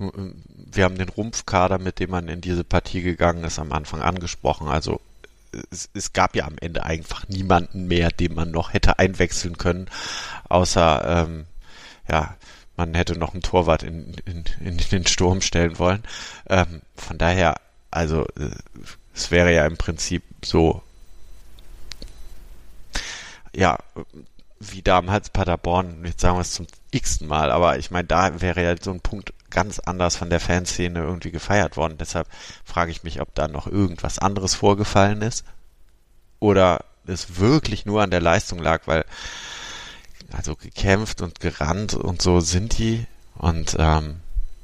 wir haben den Rumpfkader, mit dem man in diese Partie gegangen ist, am Anfang angesprochen. Also es, es gab ja am Ende einfach niemanden mehr, den man noch hätte einwechseln können, außer ähm, ja, man hätte noch einen Torwart in, in, in den Sturm stellen wollen. Ähm, von daher, also es wäre ja im Prinzip so, ja, wie damals Paderborn, jetzt sagen wir es zum x-ten Mal, aber ich meine, da wäre ja so ein Punkt ganz anders von der Fanszene irgendwie gefeiert worden. Deshalb frage ich mich, ob da noch irgendwas anderes vorgefallen ist oder es wirklich nur an der Leistung lag, weil also gekämpft und gerannt und so sind die und ähm,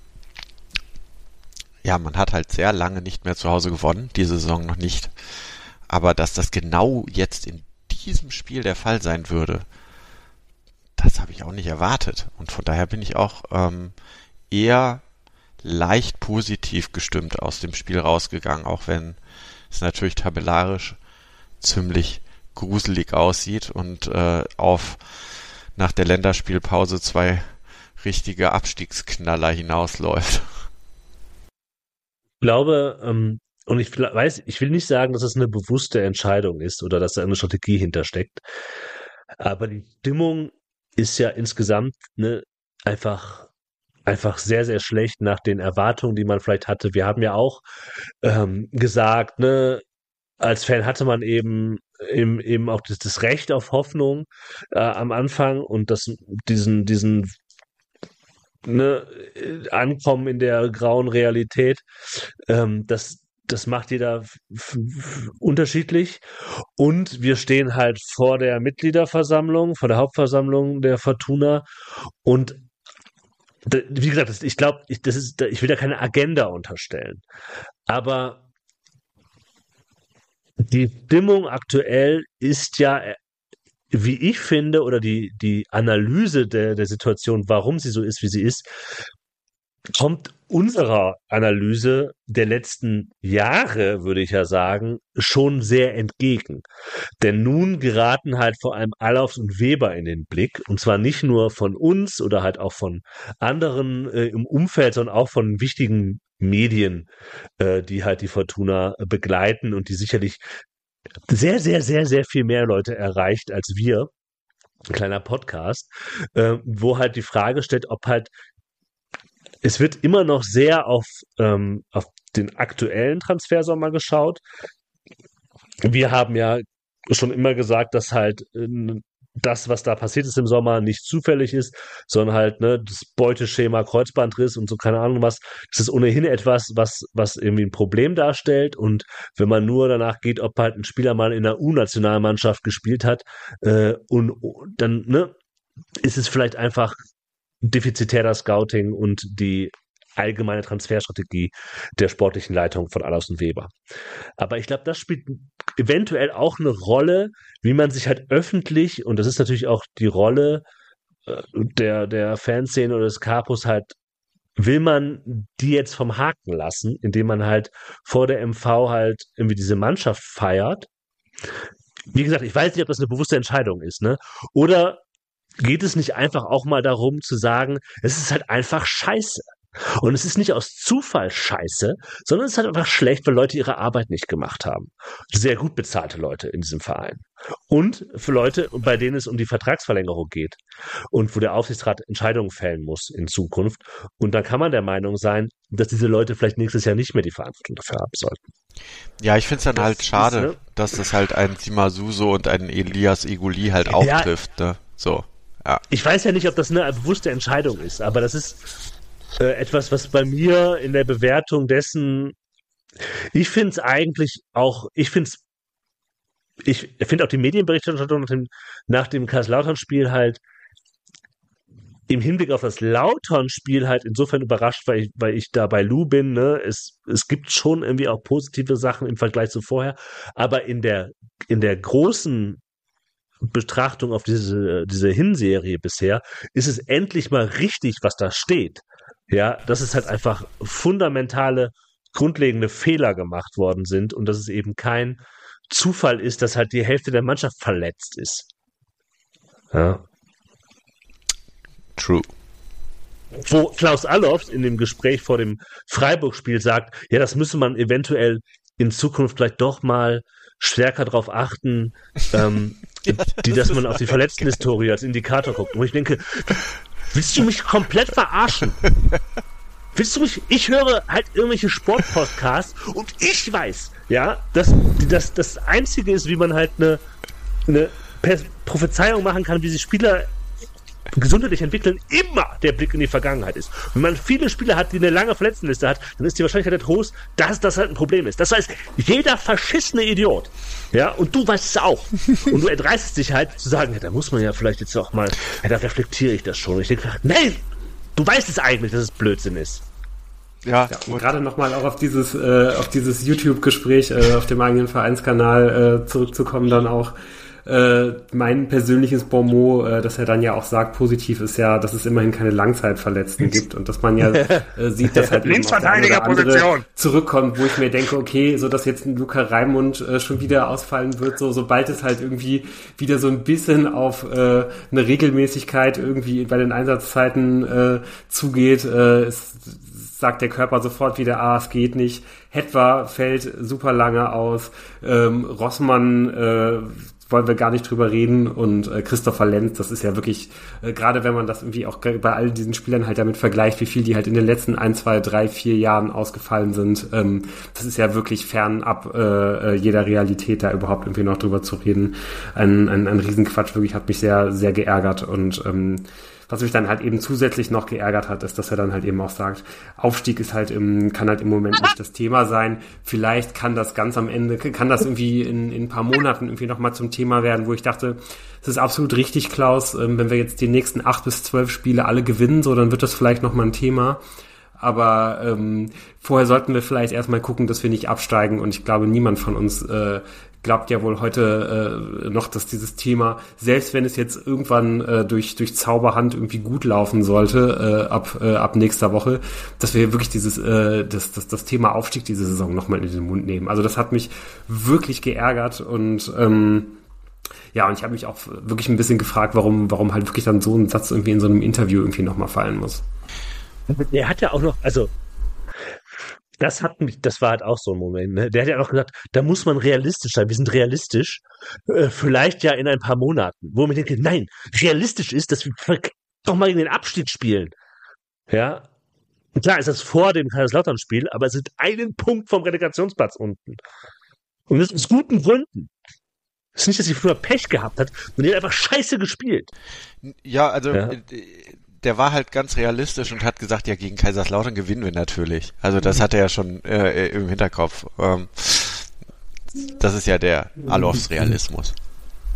ja, man hat halt sehr lange nicht mehr zu Hause gewonnen, diese Saison noch nicht, aber dass das genau jetzt in diesem Spiel der Fall sein würde, das habe ich auch nicht erwartet. Und von daher bin ich auch ähm, eher leicht positiv gestimmt aus dem Spiel rausgegangen, auch wenn es natürlich tabellarisch ziemlich gruselig aussieht und äh, auf nach der Länderspielpause zwei richtige Abstiegsknaller hinausläuft. Ich glaube, ähm, und ich weiß, ich will nicht sagen, dass es eine bewusste Entscheidung ist oder dass da eine Strategie hintersteckt, aber die Stimmung ist ja insgesamt ne, einfach, einfach sehr, sehr schlecht nach den Erwartungen, die man vielleicht hatte. Wir haben ja auch ähm, gesagt, ne, als Fan hatte man eben eben, eben auch das, das Recht auf Hoffnung äh, am Anfang und das, diesen, diesen ne, Ankommen in der grauen Realität. Ähm, das, das macht jeder f- f- unterschiedlich. Und wir stehen halt vor der Mitgliederversammlung, vor der Hauptversammlung der Fortuna. Und d- wie gesagt, das, ich glaube, ich, das ist, ich will da keine Agenda unterstellen. Aber die Stimmung aktuell ist ja, äh, wie ich finde, oder die, die Analyse der, der Situation, warum sie so ist, wie sie ist, kommt unserer Analyse der letzten Jahre, würde ich ja sagen, schon sehr entgegen. Denn nun geraten halt vor allem Alofs und Weber in den Blick. Und zwar nicht nur von uns oder halt auch von anderen äh, im Umfeld, sondern auch von wichtigen Medien, äh, die halt die Fortuna äh, begleiten und die sicherlich sehr, sehr, sehr, sehr viel mehr Leute erreicht als wir. Ein kleiner Podcast, äh, wo halt die Frage stellt, ob halt es wird immer noch sehr auf, ähm, auf den aktuellen Transfersommer geschaut. Wir haben ja schon immer gesagt, dass halt äh, das, was da passiert ist im Sommer, nicht zufällig ist, sondern halt ne, das Beuteschema Kreuzbandriss und so keine Ahnung was. Das ist ohnehin etwas, was, was irgendwie ein Problem darstellt. Und wenn man nur danach geht, ob halt ein Spieler mal in der U-Nationalmannschaft gespielt hat, äh, und, und dann ne, ist es vielleicht einfach defizitärer Scouting und die allgemeine Transferstrategie der sportlichen Leitung von Allofs und Weber. Aber ich glaube, das spielt eventuell auch eine Rolle, wie man sich halt öffentlich, und das ist natürlich auch die Rolle äh, der, der Fanszene oder des Capos halt, will man die jetzt vom Haken lassen, indem man halt vor der M V halt irgendwie diese Mannschaft feiert. Wie gesagt, ich weiß nicht, ob das eine bewusste Entscheidung ist, ne? Oder geht es nicht einfach auch mal darum zu sagen, es ist halt einfach scheiße. Und es ist nicht aus Zufall scheiße, sondern es ist halt einfach schlecht, weil Leute ihre Arbeit nicht gemacht haben. Sehr gut bezahlte Leute in diesem Verein. Und für Leute, bei denen es um die Vertragsverlängerung geht und wo der Aufsichtsrat Entscheidungen fällen muss in Zukunft. Und dann kann man der Meinung sein, dass diese Leute vielleicht nächstes Jahr nicht mehr die Verantwortung dafür haben sollten. Ja, ich finde es dann das halt schade, ist, ne? dass das halt ein Sima Suso und ein Elias Iguli halt auch ja, trifft. Ne? So, ja. Ich weiß ja nicht, ob das eine bewusste Entscheidung ist, aber das ist äh, etwas, was bei mir in der Bewertung dessen, ich finde es eigentlich auch, ich finde es, ich finde auch die Medienberichterstattung nach dem, nach dem Kaiserslautern-Spiel halt im Hinblick auf das Lautern-Spiel halt insofern überrascht, weil ich, weil ich da bei Lou bin, ne, es, es gibt schon irgendwie auch positive Sachen im Vergleich zu vorher, aber in der, in der großen Betrachtung auf diese, diese Hinserie bisher ist es endlich mal richtig, was da steht. Ja, dass es halt einfach fundamentale, grundlegende Fehler gemacht worden sind und dass es eben kein Zufall ist, dass halt die Hälfte der Mannschaft verletzt ist. Ja. True. Wo Klaus Allofs in dem Gespräch vor dem Freiburg-Spiel sagt, ja, das müsse man eventuell in Zukunft vielleicht doch mal stärker darauf achten, ähm, ja, das die, dass man auf die Verletztenhistorie als Indikator guckt. Und ich denke, willst du mich komplett verarschen? Willst du mich, ich höre halt irgendwelche Sportpodcasts und ich weiß, ja, dass das das Einzige ist, wie man halt eine, eine Prophezeiung machen kann, wie sich Spieler gesundheitlich entwickeln, immer der Blick in die Vergangenheit ist. Wenn man viele Spieler hat, die eine lange Verletztenliste hat, dann ist die Wahrscheinlichkeit groß, dass das halt ein Problem ist. Das weiß jeder verschissene Idiot. Ja, und du weißt es auch. Und du erdreistest dich halt zu sagen, ja, da muss man ja vielleicht jetzt auch mal, ja, da reflektiere ich das schon. Und ich denke, nein, du weißt es eigentlich, dass es Blödsinn ist. Ja, ja, und gerade nochmal auch auf dieses, äh, auf dieses YouTube-Gespräch, äh, auf dem eigenen Vereinskanal äh, zurückzukommen, dann auch Äh, mein persönliches Bonmot, äh, dass er dann ja auch sagt, positiv ist ja, dass es immerhin keine Langzeitverletzten gibt und dass man ja äh, sieht, dass halt eben auch der eine oder andere zurückkommt, wo ich mir denke, okay, so dass jetzt ein Luca Raimund äh, schon wieder ausfallen wird, so sobald es halt irgendwie wieder so ein bisschen auf äh, eine Regelmäßigkeit irgendwie bei den Einsatzzeiten äh, zugeht, äh, ist, sagt der Körper sofort wieder, ah, es geht nicht. Hetwa fällt super lange aus, ähm, Rossmann äh, wollen wir gar nicht drüber reden und äh, Christopher Lenz, das ist ja wirklich, äh, gerade wenn man das irgendwie auch bei all diesen Spielern halt damit vergleicht, wie viel die halt in den letzten ein, zwei, drei, vier Jahren ausgefallen sind, ähm, das ist ja wirklich fernab äh, jeder Realität, da überhaupt irgendwie noch drüber zu reden. Ein, ein, ein Riesenquatsch, wirklich hat mich sehr, sehr geärgert und ähm, was mich dann halt eben zusätzlich noch geärgert hat, ist, dass er dann halt eben auch sagt, Aufstieg ist halt im, kann halt im Moment nicht das Thema sein. Vielleicht kann das ganz am Ende, kann das irgendwie in, in ein paar Monaten irgendwie nochmal zum Thema werden, wo ich dachte, es ist absolut richtig, Klaus, wenn wir jetzt die nächsten acht bis zwölf Spiele alle gewinnen, so, dann wird das vielleicht nochmal ein Thema. Aber ähm, vorher sollten wir vielleicht erstmal gucken, dass wir nicht absteigen und ich glaube, niemand von uns äh, glaubt ja wohl heute äh, noch, dass dieses Thema, selbst wenn es jetzt irgendwann äh, durch durch Zauberhand irgendwie gut laufen sollte, äh, ab äh, ab nächster Woche, dass wir wirklich dieses äh, das das das Thema Aufstieg diese Saison nochmal in den Mund nehmen. Also das hat mich wirklich geärgert und ähm, ja, und ich habe mich auch wirklich ein bisschen gefragt, warum warum halt wirklich dann so ein Satz irgendwie in so einem Interview irgendwie nochmal fallen muss. Der hat ja auch noch, also das hat mich, das war halt auch so ein Moment, ne? Der hat ja auch gesagt, da muss man realistisch sein, wir sind realistisch, äh, vielleicht ja in ein paar Monaten, wo man denkt, nein, realistisch ist, dass wir doch mal gegen den Abstieg spielen. Ja, und klar ist das vor dem Kaiserslautern-Spiel, aber es ist einen Punkt vom Relegationsplatz unten. Und das aus guten Gründen. Es ist nicht, dass sie früher Pech gehabt hat, sondern die hat einfach scheiße gespielt. Ja, also ja. Der war halt ganz realistisch und hat gesagt, ja, gegen Kaiserslautern gewinnen wir natürlich. Also das hat er ja schon äh, im Hinterkopf. Ähm, das ist ja der Allofs Realismus.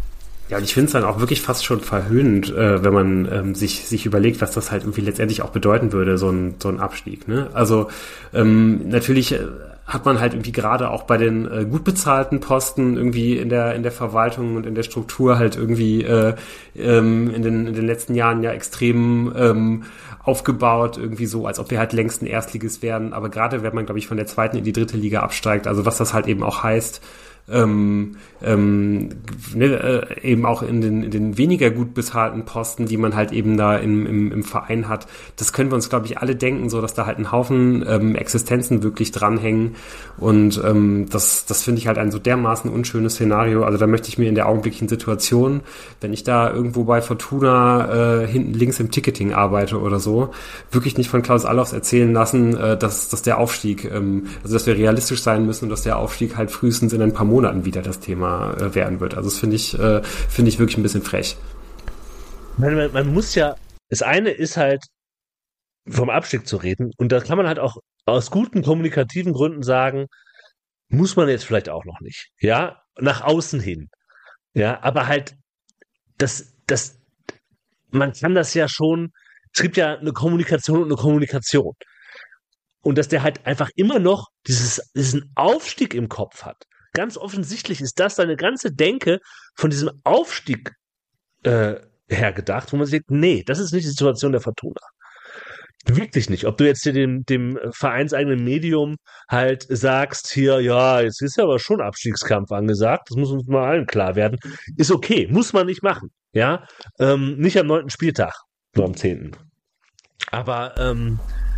Ja, und ich finde es dann auch wirklich fast schon verhöhnend, äh, wenn man ähm, sich sich überlegt, was das halt irgendwie letztendlich auch bedeuten würde, so ein so ein Abstieg. Ne? Also ähm, natürlich äh, hat man halt irgendwie gerade auch bei den äh, gut bezahlten Posten irgendwie in der in der Verwaltung und in der Struktur halt irgendwie äh, ähm, in den in den letzten Jahren ja extrem ähm, aufgebaut, irgendwie so, als ob wir halt längst ein Erstligist werden. Aber gerade wenn man, glaube ich, von der zweiten in die dritte Liga absteigt, also was das halt eben auch heißt, Ähm, ähm, ne, äh, eben auch in den, in den weniger gut bezahlten Posten, die man halt eben da im, im, im Verein hat. Das können wir uns, glaube ich, alle denken, so dass da halt ein Haufen ähm, Existenzen wirklich dranhängen. Und ähm, das, das finde ich halt ein so dermaßen unschönes Szenario. Also da möchte ich mir in der augenblicklichen Situation, wenn ich da irgendwo bei Fortuna äh, hinten links im Ticketing arbeite oder so, wirklich nicht von Klaus Allofs erzählen lassen, äh, dass, dass der Aufstieg, ähm, also dass wir realistisch sein müssen und dass der Aufstieg halt frühestens in ein paar Monaten wieder das Thema äh, werden wird. Also das finde ich, äh, finde ich wirklich ein bisschen frech. Man, man, man muss ja, das eine ist halt, vom Abstieg zu reden, und da kann man halt auch aus guten kommunikativen Gründen sagen, muss man jetzt vielleicht auch noch nicht. Ja, nach außen hin. Ja, aber halt, das, das, man kann das ja schon, es gibt ja eine Kommunikation und eine Kommunikation. Und dass der halt einfach immer noch dieses, diesen Aufstieg im Kopf hat. Ganz offensichtlich ist das seine ganze Denke von diesem Aufstieg äh, her gedacht, wo man sich denkt, nee, das ist nicht die Situation der Fortuna. Wirklich nicht. Ob du jetzt hier dem, dem vereinseigenen Medium halt sagst, hier, ja, jetzt ist ja aber schon Abstiegskampf angesagt, das muss uns mal allen klar werden, ist okay, muss man nicht machen. Ja, ähm, nicht am neunten Spieltag, nur am zehnten Aber, ähm,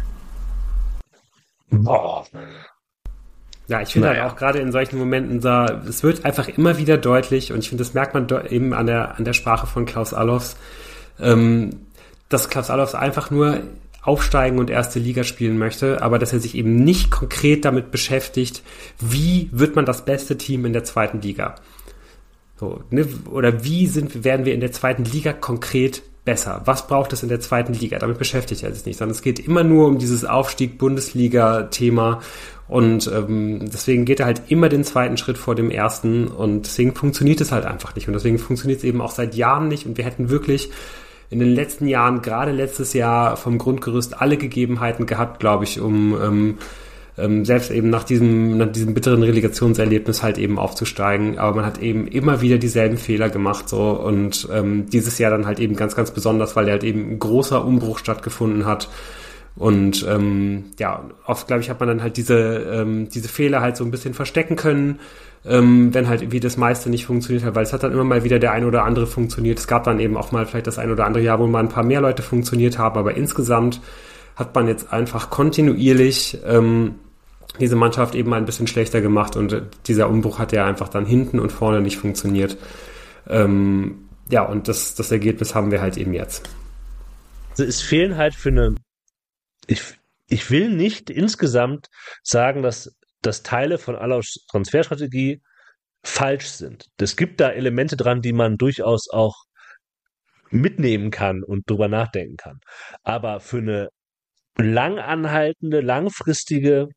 boah. Ja, ich finde naja. halt auch gerade in solchen Momenten da, es wird einfach immer wieder deutlich und ich finde, das merkt man do- eben an der an der Sprache von Klaus Allofs, ähm, dass Klaus Allofs einfach nur aufsteigen und erste Liga spielen möchte, aber dass er sich eben nicht konkret damit beschäftigt, wie wird man das beste Team in der zweiten Liga? So, ne? Oder wie sind werden wir in der zweiten Liga konkret besser? Was braucht es in der zweiten Liga? Damit beschäftigt er sich nicht, sondern es geht immer nur um dieses Aufstieg-Bundesliga-Thema und ähm, deswegen geht er halt immer den zweiten Schritt vor dem ersten und deswegen funktioniert es halt einfach nicht und deswegen funktioniert es eben auch seit Jahren nicht und wir hätten wirklich in den letzten Jahren, gerade letztes Jahr vom Grundgerüst alle Gegebenheiten gehabt, glaube ich, um ähm, ähm, selbst eben nach diesem, nach diesem bitteren Relegationserlebnis halt eben aufzusteigen. Aber man hat eben immer wieder dieselben Fehler gemacht so und ähm, dieses Jahr dann halt eben ganz, ganz besonders, weil halt eben ein großer Umbruch stattgefunden hat. Und ähm, ja, oft, glaube ich, hat man dann halt diese ähm, diese Fehler halt so ein bisschen verstecken können, ähm, wenn halt irgendwie das meiste nicht funktioniert hat, weil es hat dann immer mal wieder der ein oder andere funktioniert. Es gab dann eben auch mal vielleicht das ein oder andere Jahr, wo mal ein paar mehr Leute funktioniert haben, aber insgesamt hat man jetzt einfach kontinuierlich ähm, diese Mannschaft eben ein bisschen schlechter gemacht und dieser Umbruch hat ja einfach dann hinten und vorne nicht funktioniert. Ähm, ja, und das, das Ergebnis haben wir halt eben jetzt. Also es fehlen halt für eine Ich, ich will nicht insgesamt sagen, dass, dass Teile von aller Transferstrategie falsch sind. Es gibt da Elemente dran, die man durchaus auch mitnehmen kann und drüber nachdenken kann. Aber für eine lang anhaltende, langfristige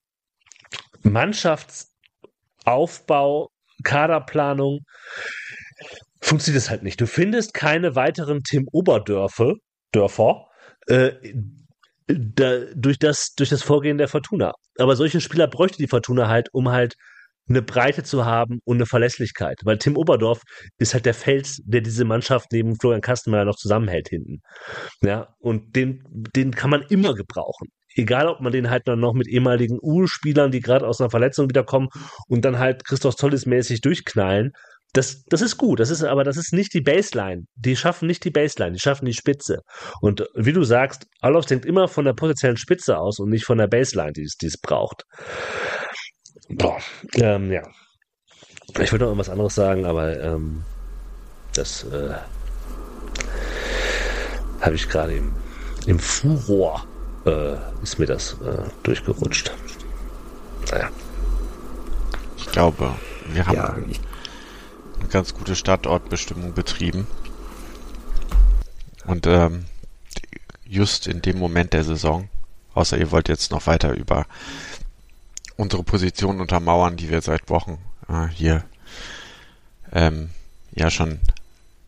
Mannschaftsaufbau, Kaderplanung funktioniert es halt nicht. Du findest keine weiteren Tim Oberdörfer, Dörfer, äh, Da, durch das durch das Vorgehen der Fortuna. Aber solche Spieler bräuchte die Fortuna halt, um halt eine Breite zu haben und eine Verlässlichkeit. Weil Tim Oberdorf ist halt der Fels, der diese Mannschaft neben Florian Kastenmeier noch zusammenhält hinten. Ja, und den, den kann man immer gebrauchen. Egal, ob man den halt dann noch mit ehemaligen U-Spielern, die gerade aus einer Verletzung wiederkommen und dann halt Christoph Tolles mäßig durchknallen. Das, das ist gut, das ist, aber das ist nicht die Baseline. Die schaffen nicht die Baseline, die schaffen die Spitze. Und wie du sagst, Allofs denkt immer von der potenziellen Spitze aus und nicht von der Baseline, die es, die es braucht. Boah, ähm, ja. Ich würde noch irgendwas anderes sagen, aber ähm, das äh, habe ich gerade im, im Furor äh, ist mir das äh, durchgerutscht. Naja. Ich glaube, wir haben Ja, ich eine ganz gute Standortbestimmung betrieben. Und ähm, just in dem Moment der Saison, außer ihr wollt jetzt noch weiter über unsere Position untermauern, die wir seit Wochen äh, hier ähm, ja schon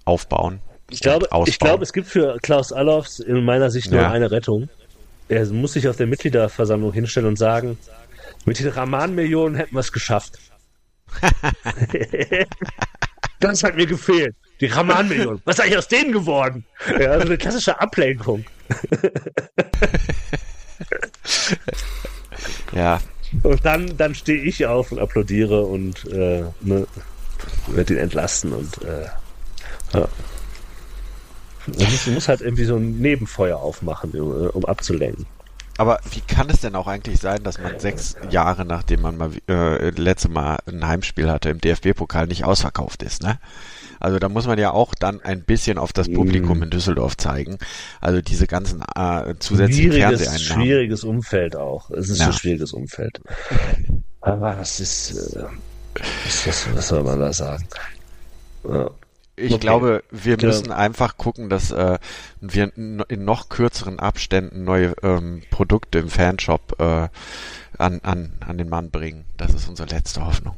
aufbauen. Ich glaube, ich glaube, es gibt für Klaus Allofs in meiner Sicht nur ja. eine Rettung. Er muss sich auf der Mitgliederversammlung hinstellen und sagen, mit den Rahman-Millionen hätten wir es geschafft. Das hat mir gefehlt. Die Rahman-Millionen. Was ist eigentlich aus denen geworden? Ja, also eine klassische Ablenkung. Ja. Und dann, dann stehe ich auf und applaudiere und äh, ne, werde ihn entlasten und äh, ja. Du musst halt irgendwie so ein Nebenfeuer aufmachen, um abzulenken. Aber wie kann es denn auch eigentlich sein, dass man sechs Jahre, nachdem man mal äh, letzte Mal ein Heimspiel hatte im D F B-Pokal, nicht ausverkauft ist, ne? Also da muss man ja auch dann ein bisschen auf das Publikum in Düsseldorf zeigen. Also diese ganzen äh, zusätzlichen schwieriges, Fernseheinnahmen. Schwieriges Umfeld auch. Es ist ja. ein schwieriges Umfeld. Aber das ist, äh, was, was, was soll man da sagen? Ja. Ich okay. glaube, wir müssen ja. einfach gucken, dass äh, wir in noch kürzeren Abständen neue ähm, Produkte im Fanshop äh, an, an, an den Mann bringen. Das ist unsere letzte Hoffnung.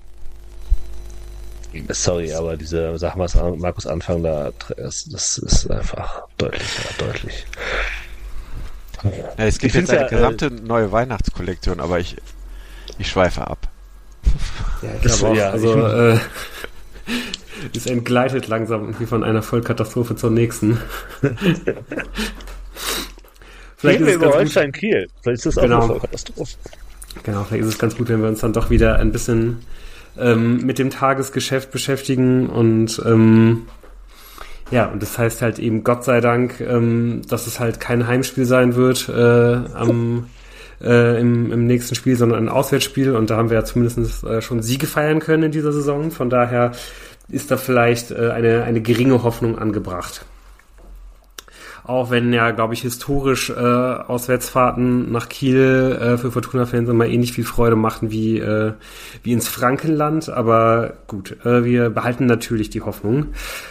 Sorry, aber diese Sachen, was Markus Anfang da, das, das ist einfach deutlich, ja, deutlich. Ja, es gibt ich jetzt eine ja, gesamte äh, neue Weihnachtskollektion, aber ich, ich schweife ab. Ja, ich glaube auch, ja, also äh, es entgleitet langsam irgendwie von einer Vollkatastrophe zur nächsten. Vielleicht ist es über Holstein Kiel. Vielleicht ist das auch genau. eine Vollkatastrophe. Genau, vielleicht ist es ganz gut, wenn wir uns dann doch wieder ein bisschen ähm, mit dem Tagesgeschäft beschäftigen und ähm, ja, und das heißt halt eben Gott sei Dank, ähm, dass es halt kein Heimspiel sein wird äh, am Äh, im, im nächsten Spiel, sondern ein Auswärtsspiel und da haben wir ja zumindest äh, schon Siege feiern können in dieser Saison. Von daher ist da vielleicht äh, eine, eine geringe Hoffnung angebracht. Auch wenn ja, glaube ich, historisch äh, Auswärtsfahrten nach Kiel äh, für Fortuna-Fans immer ähnlich viel Freude machten wie, äh, wie ins Frankenland. Aber gut, äh, wir behalten natürlich die Hoffnung.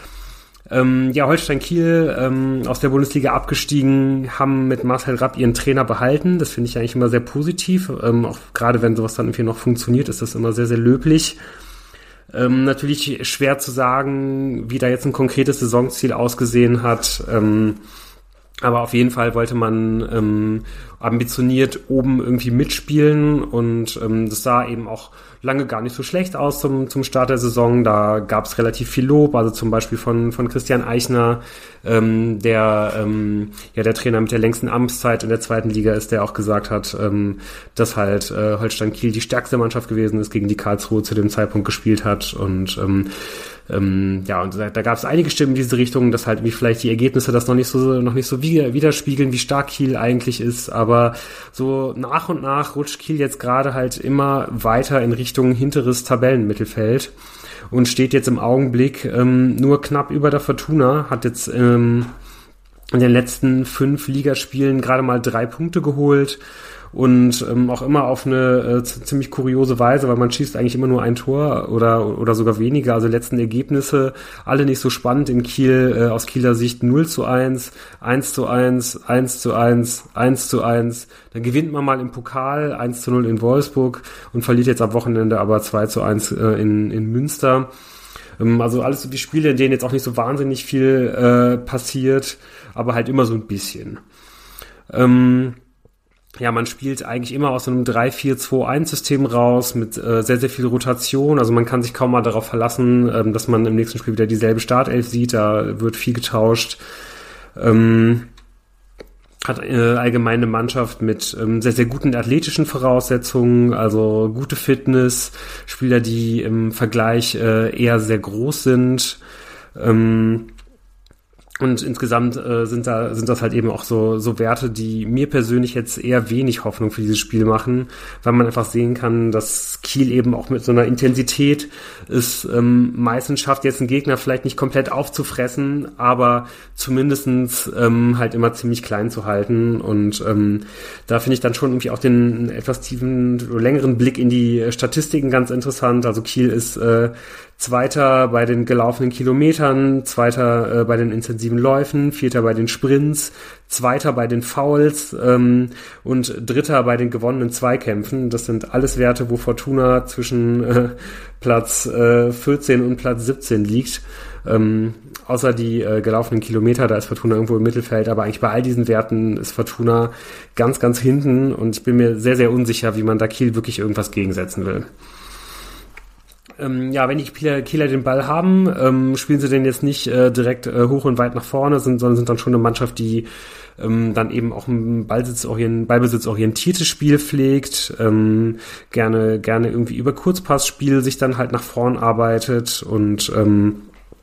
Ähm, ja, Holstein Kiel ähm, aus der Bundesliga abgestiegen, haben mit Marcel Rapp ihren Trainer behalten. Das finde ich eigentlich immer sehr positiv. Ähm, auch gerade wenn sowas dann irgendwie noch funktioniert, ist das immer sehr, sehr löblich. Ähm, natürlich schwer zu sagen, wie da jetzt ein konkretes Saisonziel ausgesehen hat. Ähm, aber auf jeden Fall wollte man ähm, ambitioniert oben irgendwie mitspielen und ähm, das sah eben auch lange gar nicht so schlecht aus zum, zum Start der Saison. Da gab es relativ viel Lob, also zum Beispiel von, von Christian Eichner, ähm, der ähm, ja der Trainer mit der längsten Amtszeit in der zweiten Liga ist, der auch gesagt hat, ähm, dass halt äh, Holstein Kiel die stärkste Mannschaft gewesen ist, gegen die Karlsruhe zu dem Zeitpunkt gespielt hat und ähm, ähm, ja, und da, da gab es einige Stimmen in diese Richtung, dass halt wie vielleicht die Ergebnisse das noch nicht so noch nicht so widerspiegeln, wie stark Kiel eigentlich ist, aber so nach und nach rutscht Kiel jetzt gerade halt immer weiter in Richtung hinteres Tabellenmittelfeld und steht jetzt im Augenblick ähm, nur knapp über der Fortuna, hat jetzt ähm, in den letzten fünf Ligaspielen gerade mal drei Punkte geholt und ähm, auch immer auf eine äh, ziemlich kuriose Weise, weil man schießt eigentlich immer nur ein Tor oder oder sogar weniger. Also letzten Ergebnisse alle nicht so spannend in Kiel, äh, aus Kieler Sicht null zu eins, eins zu eins, eins zu eins, eins zu eins. Dann gewinnt man mal im Pokal eins zu null in Wolfsburg und verliert jetzt am Wochenende aber zwei zu eins äh, in, in Münster. Ähm, also alles so die Spiele, in denen jetzt auch nicht so wahnsinnig viel äh, passiert, aber halt immer so ein bisschen. Ähm, Ja, man spielt eigentlich immer aus einem drei vier zwei eins System raus mit äh, sehr, sehr viel Rotation. Also man kann sich kaum mal darauf verlassen, ähm, dass man im nächsten Spiel wieder dieselbe Startelf sieht. Da wird viel getauscht. Ähm, hat äh, allgemein eine Mannschaft mit ähm, sehr, sehr guten athletischen Voraussetzungen, also gute Fitness, Spieler, die im Vergleich äh, eher sehr groß sind. Ähm, Und insgesamt äh, sind da sind das halt eben auch so so Werte, die mir persönlich jetzt eher wenig Hoffnung für dieses Spiel machen, weil man einfach sehen kann, dass Kiel eben auch mit so einer Intensität es ähm, meistens schafft, jetzt einen Gegner vielleicht nicht komplett aufzufressen, aber zumindestens ähm, halt immer ziemlich klein zu halten. Und ähm, da finde ich dann schon irgendwie auch den etwas tiefen, längeren Blick in die Statistiken ganz interessant. Also Kiel ist äh, Zweiter bei den gelaufenen Kilometern, Zweiter äh, bei den intensiven Läufen, Vierter bei den Sprints, Zweiter bei den Fouls ähm, und Dritter bei den gewonnenen Zweikämpfen. Das sind alles Werte, wo Fortuna zwischen äh, Platz äh, vierzehn und Platz siebzehn liegt. Ähm, außer die äh, gelaufenen Kilometer, da ist Fortuna irgendwo im Mittelfeld, aber eigentlich bei all diesen Werten ist Fortuna ganz, ganz hinten und ich bin mir sehr, sehr unsicher, wie man da Kiel wirklich irgendwas gegensetzen will. Ähm, ja, wenn die Kieler, Kieler den Ball haben, ähm, spielen sie den jetzt nicht äh, direkt äh, hoch und weit nach vorne, sind, sondern sind dann schon eine Mannschaft, die ähm, dann eben auch ein Ballbesitzorient, ballbesitzorientiertes Spiel pflegt, ähm, gerne gerne irgendwie über Kurzpassspiel sich dann halt nach vorn arbeitet und ähm,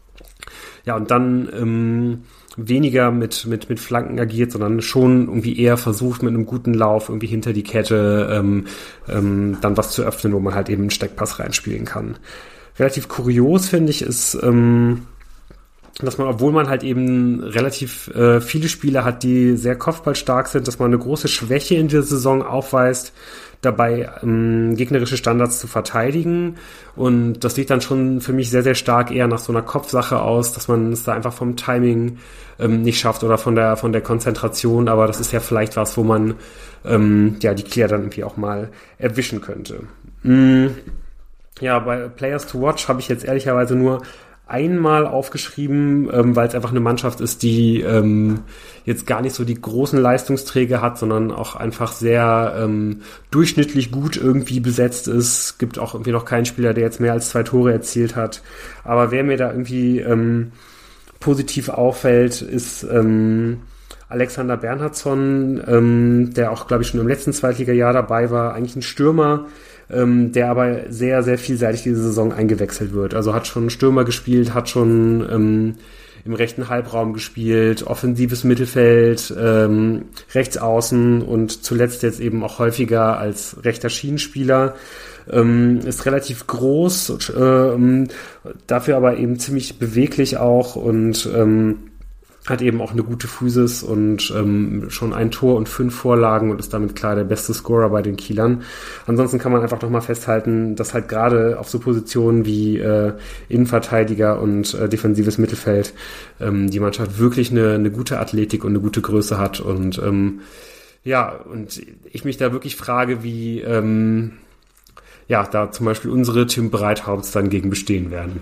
ja, und dann ähm, weniger mit mit mit Flanken agiert, sondern schon irgendwie eher versucht, mit einem guten Lauf irgendwie hinter die Kette ähm, ähm, dann was zu öffnen, wo man halt eben einen Steckpass reinspielen kann. Relativ kurios, finde ich, ist, ähm, dass man, obwohl man halt eben relativ äh, viele Spieler hat, die sehr kopfballstark sind, dass man eine große Schwäche in der Saison aufweist, dabei ähm, gegnerische Standards zu verteidigen. Und das sieht dann schon für mich sehr, sehr stark eher nach so einer Kopfsache aus, dass man es da einfach vom Timing ähm, nicht schafft oder von der von der Konzentration. Aber das ist ja vielleicht was, wo man ähm, ja die Kieler dann irgendwie auch mal erwischen könnte. Mm, ja, bei Players to Watch habe ich jetzt ehrlicherweise nur einmal aufgeschrieben, ähm, weil es einfach eine Mannschaft ist, die ähm, jetzt gar nicht so die großen Leistungsträger hat, sondern auch einfach sehr ähm, durchschnittlich gut irgendwie besetzt ist. Gibt auch irgendwie noch keinen Spieler, der jetzt mehr als zwei Tore erzielt hat. Aber wer mir da irgendwie ähm, positiv auffällt, ist ähm, Alexander Bernhardsson, ähm, der auch, glaube ich, schon im letzten Zweitliga-Jahr dabei war. Eigentlich ein Stürmer, Ähm, der aber sehr, sehr vielseitig diese Saison eingewechselt wird. Also hat schon Stürmer gespielt, hat schon ähm, im rechten Halbraum gespielt, offensives Mittelfeld, ähm, rechts außen und zuletzt jetzt eben auch häufiger als rechter Schienenspieler. Ähm, ist relativ groß, ähm, dafür aber eben ziemlich beweglich auch und ähm, hat eben auch eine gute Physis und ähm, schon ein Tor und fünf Vorlagen und ist damit klar der beste Scorer bei den Kielern. Ansonsten kann man einfach nochmal festhalten, dass halt gerade auf so Positionen wie äh, Innenverteidiger und äh, defensives Mittelfeld ähm, die Mannschaft wirklich eine, eine gute Athletik und eine gute Größe hat und ähm, ja, und ich mich da wirklich frage, wie ähm, ja, da zum Beispiel unsere Tim Breithaupts dann gegen bestehen werden.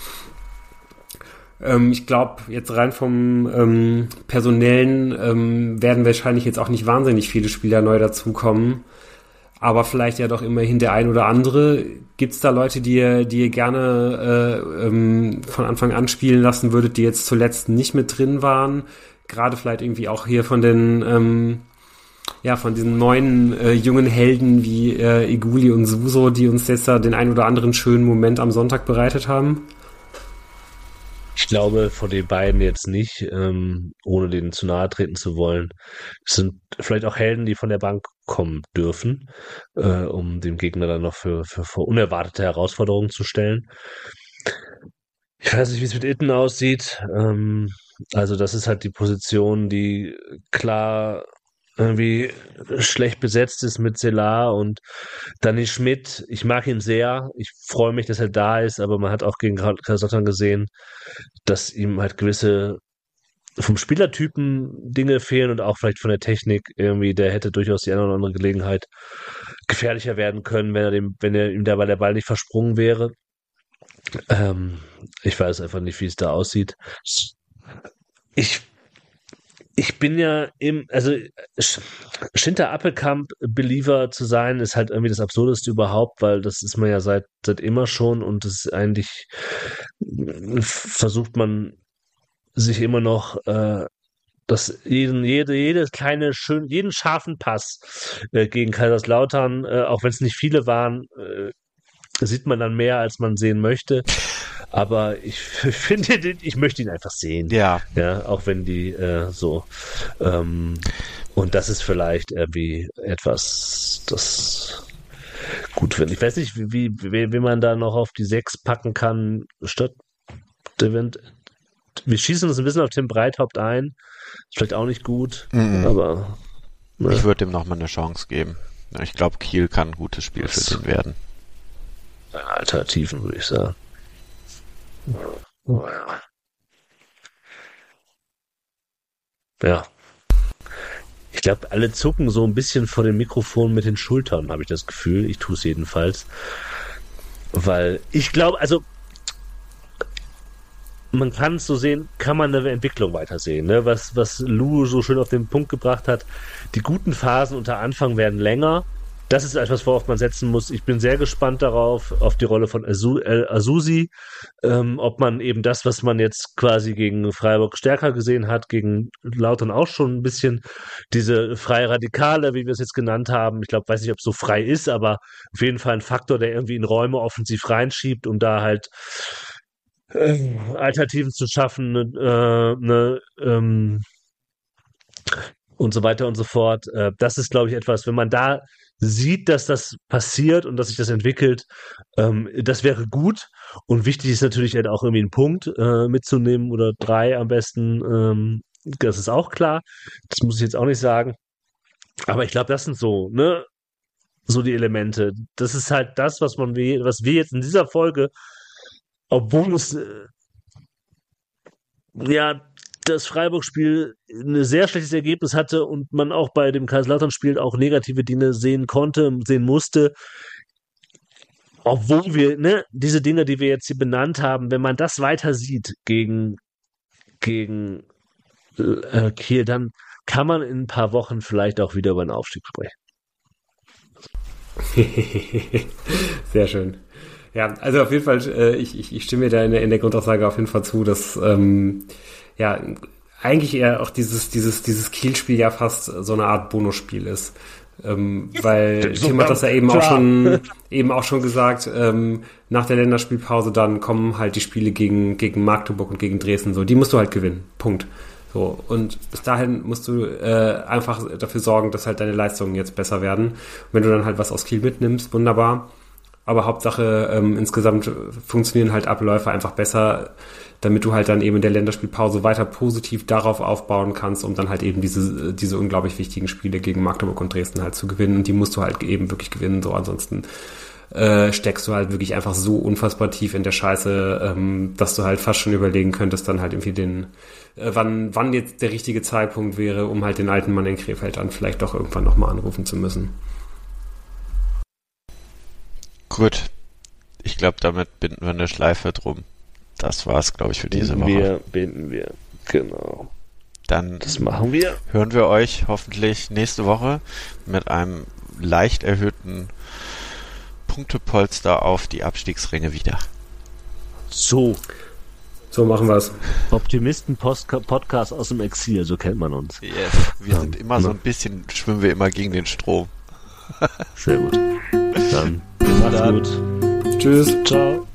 Ähm, ich glaube, jetzt rein vom ähm, Personellen ähm, werden wahrscheinlich jetzt auch nicht wahnsinnig viele Spieler neu dazukommen, aber vielleicht ja doch immerhin der ein oder andere. Gibt's da Leute, die ihr, die ihr gerne äh, ähm, von Anfang an spielen lassen würdet, die jetzt zuletzt nicht mit drin waren? Gerade vielleicht irgendwie auch hier von den ähm, ja, von diesen neuen äh, jungen Helden wie äh, Iguli und Suso, die uns jetzt da den ein oder anderen schönen Moment am Sonntag bereitet haben? Ich glaube, von den beiden jetzt nicht, ähm, ohne denen zu nahe treten zu wollen. Es sind vielleicht auch Helden, die von der Bank kommen dürfen, äh, um dem Gegner dann noch für, für, für unerwartete Herausforderungen zu stellen. Ich weiß nicht, wie es mit Itten aussieht. Ähm, also das ist halt die Position, die klar irgendwie schlecht besetzt ist mit Selar und Danny Schmidt. Ich mag ihn sehr. Ich freue mich, dass er da ist, aber man hat auch gegen Kaiserslautern gesehen, dass ihm halt gewisse vom Spielertypen Dinge fehlen und auch vielleicht von der Technik irgendwie. Der hätte durchaus die eine oder andere Gelegenheit gefährlicher werden können, wenn er dem, wenn er ihm dabei der Ball nicht versprungen wäre. Ähm, ich weiß einfach nicht, wie es da aussieht. Ich Ich bin ja im, also Schinter Appelkamp Believer zu sein, ist halt irgendwie das Absurdeste überhaupt, weil das ist man ja seit seit immer schon und das ist eigentlich versucht man sich immer noch äh, das jeden jede jede kleine schön jeden scharfen Pass äh, gegen Kaiserslautern, äh, auch wenn es nicht viele waren, äh, sieht man dann mehr, als man sehen möchte. Aber ich finde, ich möchte ihn einfach sehen. Ja. Ja, auch wenn die äh, so. Ähm, und das ist vielleicht irgendwie etwas, das gut finde. Ich weiß nicht, wie, wie, wie man da noch auf die sechs packen kann, statt Event. Wir schießen uns ein bisschen auf Tim Breithaupt ein. Ist vielleicht auch nicht gut, mm-mm. aber. Ne. Ich würde ihm nochmal eine Chance geben. Ich glaube, Kiel kann ein gutes Spiel das für den werden. Alternativen, würde ich sagen. Oh, ja. Ja. Ich glaube, alle zucken so ein bisschen vor dem Mikrofon mit den Schultern, habe ich das Gefühl. Ich tue es jedenfalls. Weil ich glaube, also man kann es so sehen, kann man eine Entwicklung weitersehen. Ne? Was, was Lou so schön auf den Punkt gebracht hat, die guten Phasen unter Anfang werden länger. Das ist etwas, worauf man setzen muss. Ich bin sehr gespannt darauf, auf die Rolle von Azu, äh, Azusi, ähm, ob man eben das, was man jetzt quasi gegen Freiburg stärker gesehen hat, gegen Lautern auch schon ein bisschen, diese freie Radikale, wie wir es jetzt genannt haben, ich glaube, weiß nicht, ob es so frei ist, aber auf jeden Fall ein Faktor, der irgendwie in Räume offensiv reinschiebt, um da halt äh, Alternativen zu schaffen, äh, ne, ähm, und so weiter und so fort. Äh, das ist, glaube ich, etwas, wenn man da sieht, dass das passiert und dass sich das entwickelt, ähm, das wäre gut. Und wichtig ist natürlich halt auch irgendwie einen Punkt äh, mitzunehmen oder drei am besten. Ähm, das ist auch klar. Das muss ich jetzt auch nicht sagen. Aber ich glaube, das sind so, ne, so die Elemente. Das ist halt das, was man, was wir jetzt in dieser Folge, obwohl es äh, ja das Freiburg-Spiel ein sehr schlechtes Ergebnis hatte und man auch bei dem Kaiserslautern-Spiel auch negative Dinge sehen konnte, sehen musste, obwohl wir, ne, diese Dinge, die wir jetzt hier benannt haben, wenn man das weiter sieht gegen, gegen äh, Kiel, dann kann man in ein paar Wochen vielleicht auch wieder über einen Aufstieg sprechen. Sehr schön. Ja, also auf jeden Fall, äh, ich, ich, ich stimme da in der, in der Grundaussage auf jeden Fall zu, dass ähm, ja eigentlich eher auch dieses dieses dieses Kiel-Spiel ja fast so eine Art Bonusspiel ist, ähm, weil so Tim hat das ja eben klar. auch schon eben auch schon gesagt. Ähm, nach der Länderspielpause dann kommen halt die Spiele gegen gegen Magdeburg und gegen Dresden, so die musst du halt gewinnen. Punkt. So, und bis dahin musst du äh, einfach dafür sorgen, dass halt deine Leistungen jetzt besser werden. Und wenn du dann halt was aus Kiel mitnimmst, wunderbar. Aber Hauptsache, ähm, insgesamt funktionieren halt Abläufe einfach besser, damit du halt dann eben in der Länderspielpause weiter positiv darauf aufbauen kannst, um dann halt eben diese diese unglaublich wichtigen Spiele gegen Magdeburg und Dresden halt zu gewinnen. Und die musst du halt eben wirklich gewinnen. So, ansonsten äh, steckst du halt wirklich einfach so unfassbar tief in der Scheiße, ähm, dass du halt fast schon überlegen könntest, dann halt irgendwie den, äh, wann wann jetzt der richtige Zeitpunkt wäre, um halt den alten Mann in Krefeld dann vielleicht doch irgendwann nochmal anrufen zu müssen. Gut, ich glaube, damit binden wir eine Schleife drum. Das war's, glaube ich, für diese binden Woche. Wir, binden wir, genau. Dann das machen wir. Hören wir euch hoffentlich nächste Woche mit einem leicht erhöhten Punktepolster auf die Abstiegsränge wieder. So. So machen wir es. Optimisten-Podcast aus dem Exil, so kennt man uns. Yes. Wir ja, sind immer so ein bisschen, schwimmen wir immer gegen den Strom. Sehr gut. Dann, macht's gut. Tschüss. Ciao.